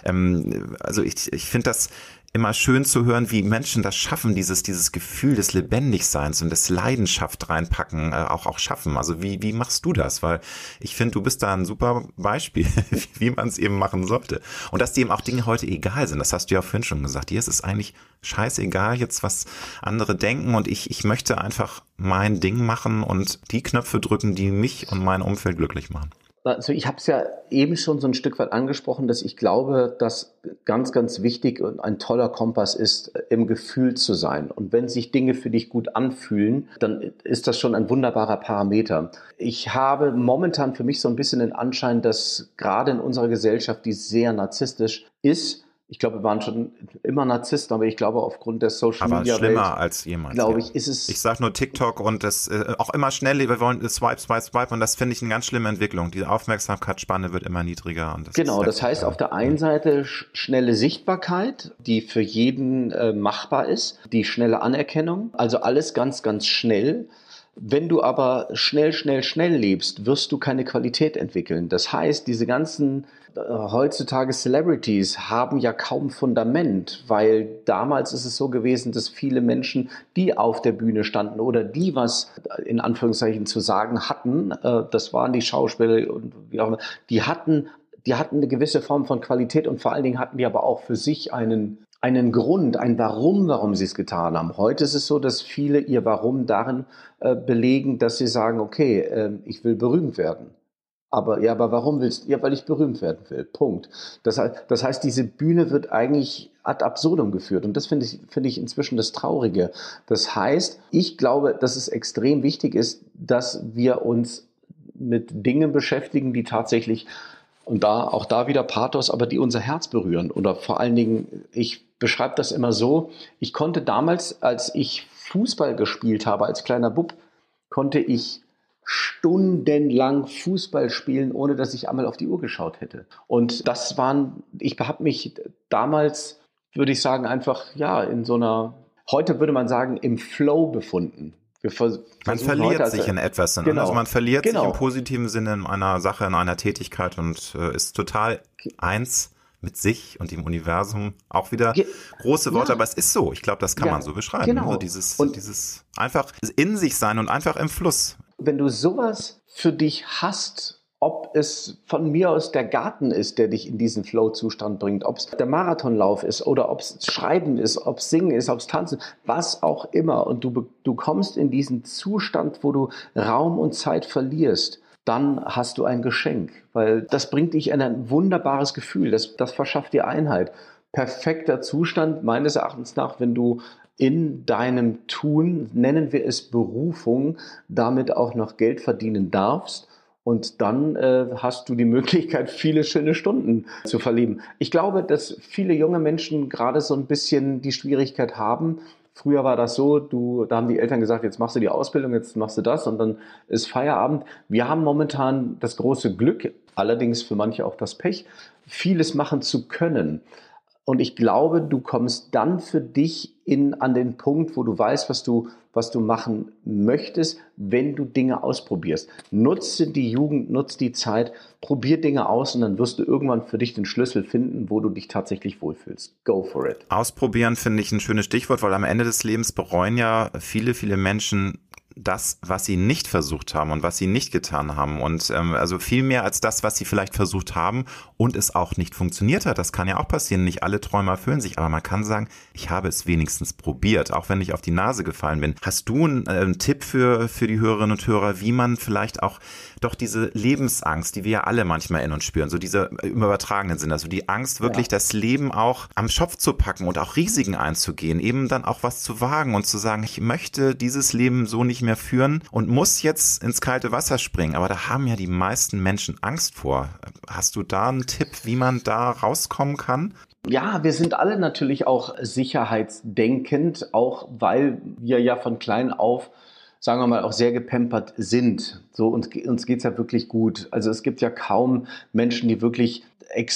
Ähm, also ich, ich finde das immer schön zu hören, wie Menschen das schaffen, dieses dieses Gefühl des Lebendigseins und des Leidenschaft reinpacken, äh, auch auch schaffen. Also wie wie machst du das? Weil ich finde, du bist da ein super Beispiel, wie man es eben machen sollte. Und dass dir eben auch Dinge heute egal sind, das hast du ja vorhin schon gesagt. Dir ist es eigentlich scheißegal jetzt, was andere denken und ich ich möchte einfach mein Ding machen und die Knöpfe drücken, die mich und mein Umfeld glücklich machen. Also ich habe es ja eben schon so ein Stück weit angesprochen, dass ich glaube, dass ganz, ganz wichtig und ein toller Kompass ist, im Gefühl zu sein. Und wenn sich Dinge für dich gut anfühlen, dann ist das schon ein wunderbarer Parameter. Ich habe momentan für mich so ein bisschen den Anschein, dass gerade in unserer Gesellschaft, die sehr narzisstisch ist, ich glaube, wir waren schon immer Narzissten, aber ich glaube, aufgrund der Social Media Aber schlimmer Welt, als jemals. Glaube ich, ist es. Ich sage nur TikTok und das äh, auch immer schnell, wir wollen Swipe, Swipe, Swipe und das finde ich eine ganz schlimme Entwicklung. Die Aufmerksamkeitsspanne wird immer niedriger. Und das genau, das heißt auf der einen Seite schnelle Sichtbarkeit, die für jeden äh, machbar ist, die schnelle Anerkennung, also alles ganz, ganz schnell. Wenn du aber schnell, schnell, schnell lebst, wirst du keine Qualität entwickeln. Das heißt, diese ganzen äh, heutzutage Celebrities haben ja kaum Fundament, weil damals ist es so gewesen, dass viele Menschen, die auf der Bühne standen oder die was in Anführungszeichen zu sagen hatten, äh, das waren die Schauspieler und wie auch immer, die hatten, die hatten eine gewisse Form von Qualität und vor allen Dingen hatten die aber auch für sich einen einen Grund, ein Warum, warum sie es getan haben. Heute ist es so, dass viele ihr Warum darin äh, belegen, dass sie sagen, okay, äh, ich will berühmt werden. Aber ja, aber warum willst du? Ja, weil ich berühmt werden will. Punkt. Das heißt, das heißt, diese Bühne wird eigentlich ad absurdum geführt. Und das finde ich, finde ich inzwischen das Traurige. Das heißt, ich glaube, dass es extrem wichtig ist, dass wir uns mit Dingen beschäftigen, die tatsächlich Und da auch da wieder Pathos, aber die unser Herz berühren. Oder vor allen Dingen, ich beschreibe das immer so, ich konnte damals, als ich Fußball gespielt habe, als kleiner Bub, konnte ich stundenlang Fußball spielen, ohne dass ich einmal auf die Uhr geschaut hätte. Und das waren, ich habe mich damals, würde ich sagen, einfach, ja, in so einer, heute würde man sagen, im Flow befunden. Wir vers- man versuchen verliert heute, sich also, in etwas. genau, Also man verliert genau. sich im positiven Sinne in einer Sache, in einer Tätigkeit und äh, ist total eins mit sich und dem Universum. Auch wieder Ge- große Worte, ja. aber es ist so. Ich glaube, das kann Ja, man so beschreiben. genau. Also dieses, Und dieses einfach in sich sein und einfach im Fluss. wenn du sowas für dich hast, ob es von mir aus der Garten ist, der dich in diesen Flow-Zustand bringt, ob es der Marathonlauf ist oder ob es Schreiben ist, ob es Singen ist, ob es Tanzen, was auch immer, und du, du kommst in diesen Zustand, wo du Raum und Zeit verlierst, dann hast du ein Geschenk, weil das bringt dich in ein wunderbares Gefühl, das, das verschafft dir Einheit. Perfekter Zustand meines Erachtens nach, wenn du in deinem Tun, nennen wir es Berufung, damit auch noch Geld verdienen darfst. Und dann äh, hast du die Möglichkeit, viele schöne Stunden zu verleben. Ich glaube, dass viele junge Menschen gerade so ein bisschen die Schwierigkeit haben. Früher war das so, du, da haben die Eltern gesagt, jetzt machst du die Ausbildung, jetzt machst du das und dann ist Feierabend. Wir haben momentan das große Glück, allerdings für manche auch das Pech, vieles machen zu können. Und ich glaube, du kommst dann für dich in, an den Punkt, wo du weißt, was du, was du machen möchtest, wenn du Dinge ausprobierst. Nutze die Jugend, nutze die Zeit, probier Dinge aus und dann wirst du irgendwann für dich den Schlüssel finden, wo du dich tatsächlich wohlfühlst. Go for it. Ausprobieren finde ich ein schönes Stichwort, weil am Ende des Lebens bereuen ja viele, viele Menschen das, was sie nicht versucht haben und was sie nicht getan haben, und ähm, also viel mehr als das, was sie vielleicht versucht haben und es auch nicht funktioniert hat. Das kann ja auch passieren. Nicht alle Träume erfüllen sich, aber man kann sagen, ich habe es wenigstens probiert, auch wenn ich auf die Nase gefallen bin. Hast du einen, äh, einen Tipp für für die Hörerinnen und Hörer, wie man vielleicht auch doch diese Lebensangst, die wir ja alle manchmal in uns spüren, so diese im übertragenen Sinn, also die Angst, wirklich ja. das Leben auch am Schopf zu packen und auch Risiken einzugehen, eben dann auch was zu wagen und zu sagen, ich möchte dieses Leben so nicht mehr führen und muss jetzt ins kalte Wasser springen. Aber da haben ja die meisten Menschen Angst vor. Hast du da einen Tipp, wie man da rauskommen kann? Ja, wir sind alle natürlich auch sicherheitsdenkend, auch weil wir ja von klein auf, sagen wir mal, auch sehr gepampert sind. So, uns, uns geht's ja wirklich gut. Also es gibt ja kaum Menschen, die wirklich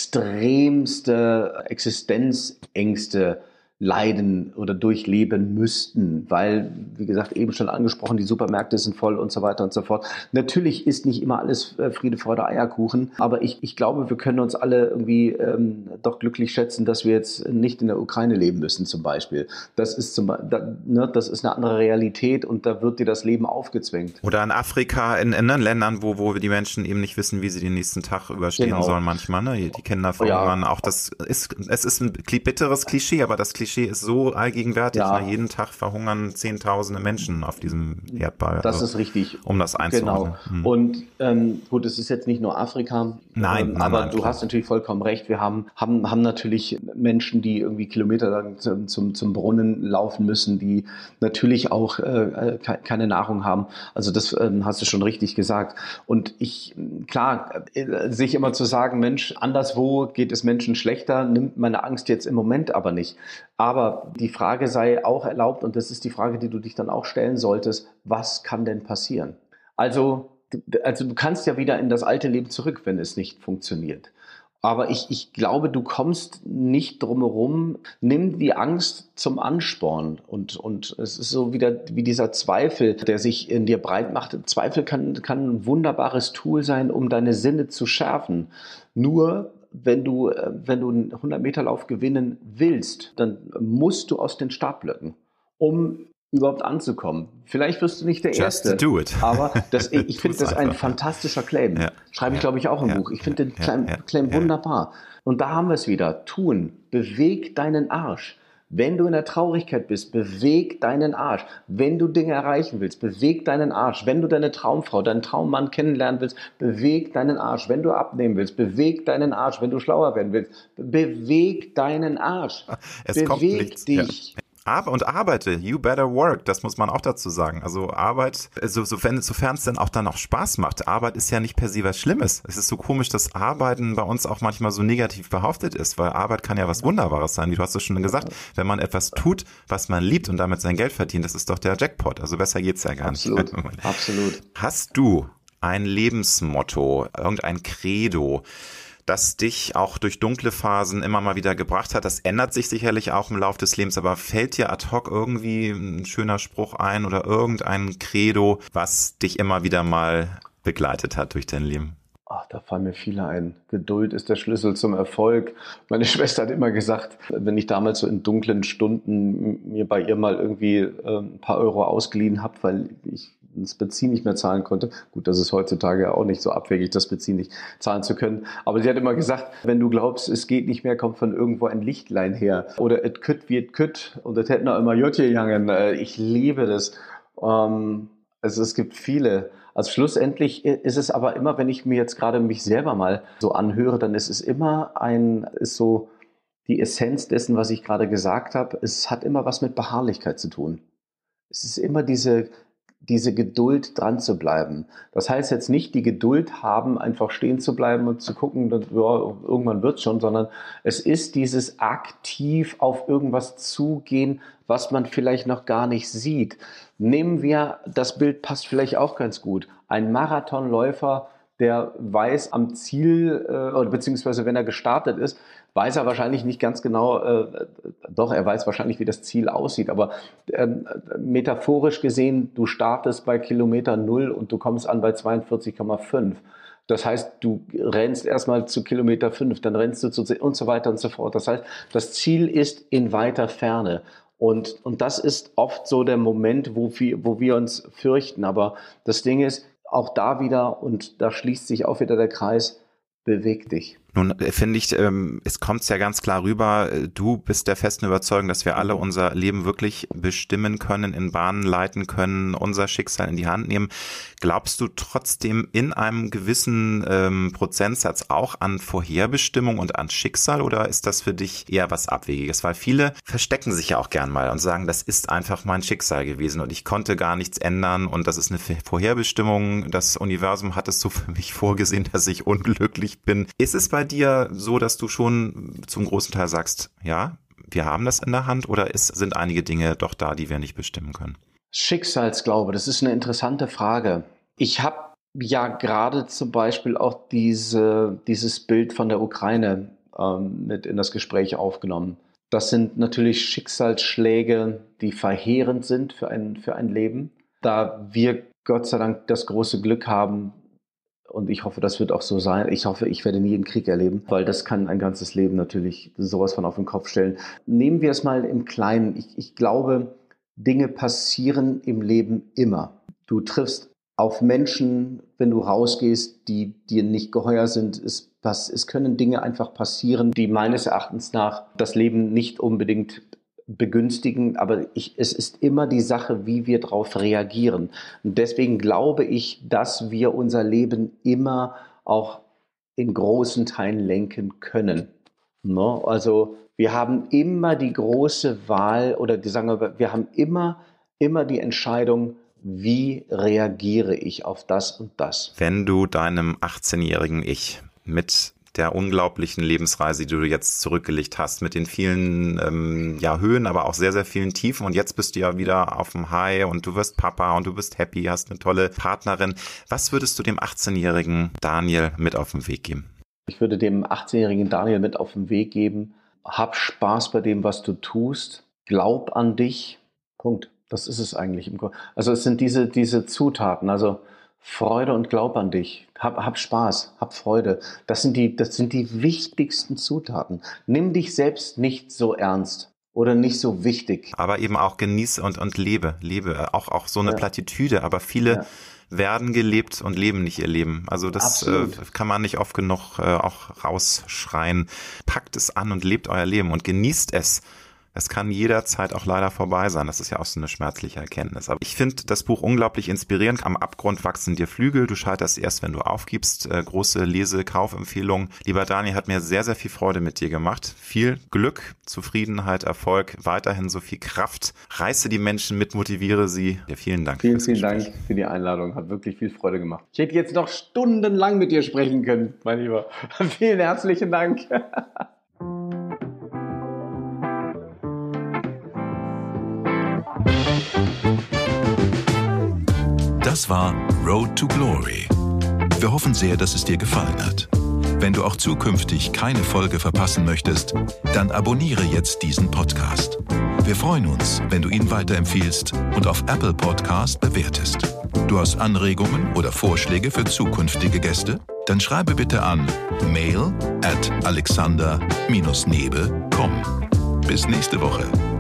extremste Existenzängste leiden oder durchleben müssten, weil, wie gesagt, eben schon angesprochen, die Supermärkte sind voll und so weiter und so fort. Natürlich ist nicht immer alles Friede, Freude, Eierkuchen, aber ich, ich glaube, wir können uns alle irgendwie ähm, doch glücklich schätzen, dass wir jetzt nicht in der Ukraine leben müssen zum Beispiel. Das ist, zum, da, ne, das ist eine andere Realität und da wird dir das Leben aufgezwängt. Oder in Afrika, in, in Ländern, wo, wo die Menschen eben nicht wissen, wie sie den nächsten Tag überstehen genau. sollen manchmal. Ne? Die Kinder verhungern. Ja. Auch das ist, es ist ein bitteres Klischee, aber das Klischee ist so allgegenwärtig. Ja. Ne? Jeden Tag verhungern Zehntausende Menschen auf diesem Erdball. Das also, ist richtig. Um das einzuordnen. Genau. Hm. Und ähm, gut, es ist jetzt nicht nur Afrika. Nein, ähm, nein aber nein, du klar. hast natürlich vollkommen recht. Wir haben, haben, haben natürlich Menschen, die irgendwie kilometerlang zum, zum, zum Brunnen laufen müssen, die natürlich auch äh, keine Nahrung haben. Also das äh, hast du schon richtig gesagt. Und ich, klar, äh, sich immer zu sagen, Mensch, anderswo geht es Menschen schlechter, nimmt meine Angst jetzt im Moment aber nicht. Aber die Frage sei auch erlaubt, und das ist die Frage, die du dich dann auch stellen solltest, was kann denn passieren? Also, also du kannst ja wieder in das alte Leben zurück, wenn es nicht funktioniert. Aber ich, ich glaube, du kommst nicht drum herum. Nimm die Angst zum Ansporn. Und, und es ist so wieder wie dieser Zweifel, der sich in dir breit macht. Zweifel kann, kann ein wunderbares Tool sein, um deine Sinne zu schärfen. Nur wenn du, wenn du einen hundert-Meter-Lauf gewinnen willst, dann musst du aus den Startblöcken, um überhaupt anzukommen. Vielleicht wirst du nicht der Just Erste, do it. aber das, ich finde das ein fantastischer Claim. Ja. Schreibe ich, glaube ich, auch im ja. Buch. Ich finde den Claim, ja. Claim wunderbar. Und da haben wir es wieder. Tun. Beweg deinen Arsch. Wenn du in der Traurigkeit bist, beweg deinen Arsch. Wenn du Dinge erreichen willst, beweg deinen Arsch. Wenn du deine Traumfrau, deinen Traummann kennenlernen willst, beweg deinen Arsch. Wenn du abnehmen willst, beweg deinen Arsch. Wenn du schlauer werden willst, beweg deinen Arsch. Es beweg kommt nichts. dich. Ja. Ar- und arbeite, you better work, das muss man auch dazu sagen. Also Arbeit, so, sofern, sofern es dann auch dann auch Spaß macht. Arbeit ist ja nicht per se was Schlimmes. Es ist so komisch, dass Arbeiten bei uns auch manchmal so negativ behaftet ist, weil Arbeit kann ja was Wunderbares sein, wie du hast es schon gesagt. Wenn man etwas tut, was man liebt und damit sein Geld verdient, das ist doch der Jackpot. Also besser geht's ja gar absolut, nicht. Absolut. Hast du ein Lebensmotto, irgendein Credo, das dich auch durch dunkle Phasen immer mal wieder gebracht hat? Das ändert sich sicherlich auch im Laufe des Lebens, aber fällt dir ad hoc irgendwie ein schöner Spruch ein oder irgendein Credo, was dich immer wieder mal begleitet hat durch dein Leben? Ach, da fallen mir viele ein. Geduld ist der Schlüssel zum Erfolg. Meine Schwester hat immer gesagt, wenn ich damals so in dunklen Stunden mir bei ihr mal irgendwie äh, ein paar Euro ausgeliehen habe, weil ich das Benzin nicht mehr zahlen konnte. Gut, das ist heutzutage auch nicht so abwegig, das Benzin nicht zahlen zu können. Aber sie hat immer gesagt, wenn du glaubst, es geht nicht mehr, kommt von irgendwo ein Lichtlein her. Oder et kütt wie et kütt. Und das hätten auch immer Jotje jangen. Ich liebe das. Ähm, also es gibt viele. Also schlussendlich ist es aber immer, wenn ich mir jetzt gerade mich selber mal so anhöre, dann ist es immer ein, ist so die Essenz dessen, was ich gerade gesagt habe. Es hat immer was mit Beharrlichkeit zu tun. Es ist immer diese diese Geduld dran zu bleiben. Das heißt jetzt nicht die Geduld haben, einfach stehen zu bleiben und zu gucken, dass, ja, irgendwann wird's schon, sondern es ist dieses aktiv auf irgendwas zugehen, was man vielleicht noch gar nicht sieht. Nehmen wir, das Bild passt vielleicht auch ganz gut, ein Marathonläufer, der weiß am Ziel, äh, oder beziehungsweise wenn er gestartet ist, weiß er wahrscheinlich nicht ganz genau, äh, doch, er weiß wahrscheinlich, wie das Ziel aussieht, aber äh, metaphorisch gesehen, du startest bei Kilometer null und du kommst an bei zweiundvierzig Komma fünf. Das heißt, du rennst erstmal zu Kilometer fünf, dann rennst du zu und so weiter und so fort. Das heißt, das Ziel ist in weiter Ferne. Und, und das ist oft so der Moment, wo wir, wo wir uns fürchten. Aber das Ding ist, auch da wieder, und da schließt sich auch wieder der Kreis, beweg dich. Nun finde ich, ähm, es kommt ja ganz klar rüber, du bist der festen Überzeugung, dass wir alle unser Leben wirklich bestimmen können, in Bahnen leiten können, unser Schicksal in die Hand nehmen. Glaubst du trotzdem in einem gewissen ähm, Prozentsatz auch an Vorherbestimmung und an Schicksal, oder ist das für dich eher was Abwegiges? Weil viele verstecken sich ja auch gern mal und sagen, das ist einfach mein Schicksal gewesen und ich konnte gar nichts ändern und das ist eine Vorherbestimmung, das Universum hat es so für mich vorgesehen, dass ich unglücklich bin. Ist es bei dir so, dass du schon zum großen Teil sagst, ja, wir haben das in der Hand, oder ist, sind einige Dinge doch da, die wir nicht bestimmen können? Schicksalsglaube, das ist eine interessante Frage. Ich habe ja gerade zum Beispiel auch diese, dieses Bild von der Ukraine ähm, mit in das Gespräch aufgenommen. Das sind natürlich Schicksalsschläge, die verheerend sind für ein, für ein Leben. Da wir Gott sei Dank das große Glück haben, und ich hoffe, das wird auch so sein. Ich hoffe, ich werde nie einen Krieg erleben, weil das kann ein ganzes Leben natürlich sowas von auf den Kopf stellen. Nehmen wir es mal im Kleinen. Ich, ich glaube, Dinge passieren im Leben immer. Du triffst auf Menschen, wenn du rausgehst, die dir nicht geheuer sind. Es, was, es können Dinge einfach passieren, die meines Erachtens nach das Leben nicht unbedingt begünstigen, aber ich, es ist immer die Sache, wie wir darauf reagieren. Und deswegen glaube ich, dass wir unser Leben immer auch in großen Teilen lenken können. No? Also wir haben immer die große Wahl, oder die sagen wir, wir haben immer, immer die Entscheidung, wie reagiere ich auf das und das. Wenn du deinem achtzehnjährigen Ich mit der unglaublichen Lebensreise, die du jetzt zurückgelegt hast, mit den vielen ähm, ja, Höhen, aber auch sehr, sehr vielen Tiefen, und jetzt bist du ja wieder auf dem High und du wirst Papa und du bist happy, hast eine tolle Partnerin. Was würdest du dem achtzehnjährigen Daniel mit auf den Weg geben? Ich würde dem achtzehnjährigen Daniel mit auf den Weg geben, hab Spaß bei dem, was du tust, glaub an dich, Punkt. Das ist es eigentlich. Also es sind diese, diese Zutaten, also Freude und Glaub an dich. Hab, hab Spaß, hab Freude. Das sind die, das sind die wichtigsten Zutaten. Nimm dich selbst nicht so ernst oder nicht so wichtig. Aber eben auch genieße und, und lebe, lebe. Auch, auch so eine Ja. Plattitüde, aber viele ja. werden gelebt und leben nicht ihr Leben. Also das äh, kann man nicht oft genug äh, auch rausschreien. Packt es an und lebt euer Leben und genießt es. es kann jederzeit auch leider vorbei sein. Das ist ja auch so eine schmerzliche Erkenntnis. Aber ich finde das Buch unglaublich inspirierend. Am Abgrund wachsen dir Flügel. Du scheiterst erst, wenn du aufgibst. Äh, große Lese-Kaufempfehlung. Lieber Daniel, hat mir sehr, sehr viel Freude mit dir gemacht. Viel Glück, Zufriedenheit, Erfolg, weiterhin so viel Kraft. Reiße die Menschen mit, motiviere sie. Ja, vielen Dank. Vielen, vielen Dank für die Einladung. Hat wirklich viel Freude gemacht. Ich hätte jetzt noch stundenlang mit dir sprechen können, mein Lieber. Vielen herzlichen Dank. Das war Road to Glory. Wir hoffen sehr, dass es dir gefallen hat. Wenn du auch zukünftig keine Folge verpassen möchtest, dann abonniere jetzt diesen Podcast. Wir freuen uns, wenn du ihn weiterempfiehlst und auf Apple Podcast bewertest. Du hast Anregungen oder Vorschläge für zukünftige Gäste? Dann schreibe bitte an mail at alexander Bindestrich nebe punkt com. Bis nächste Woche.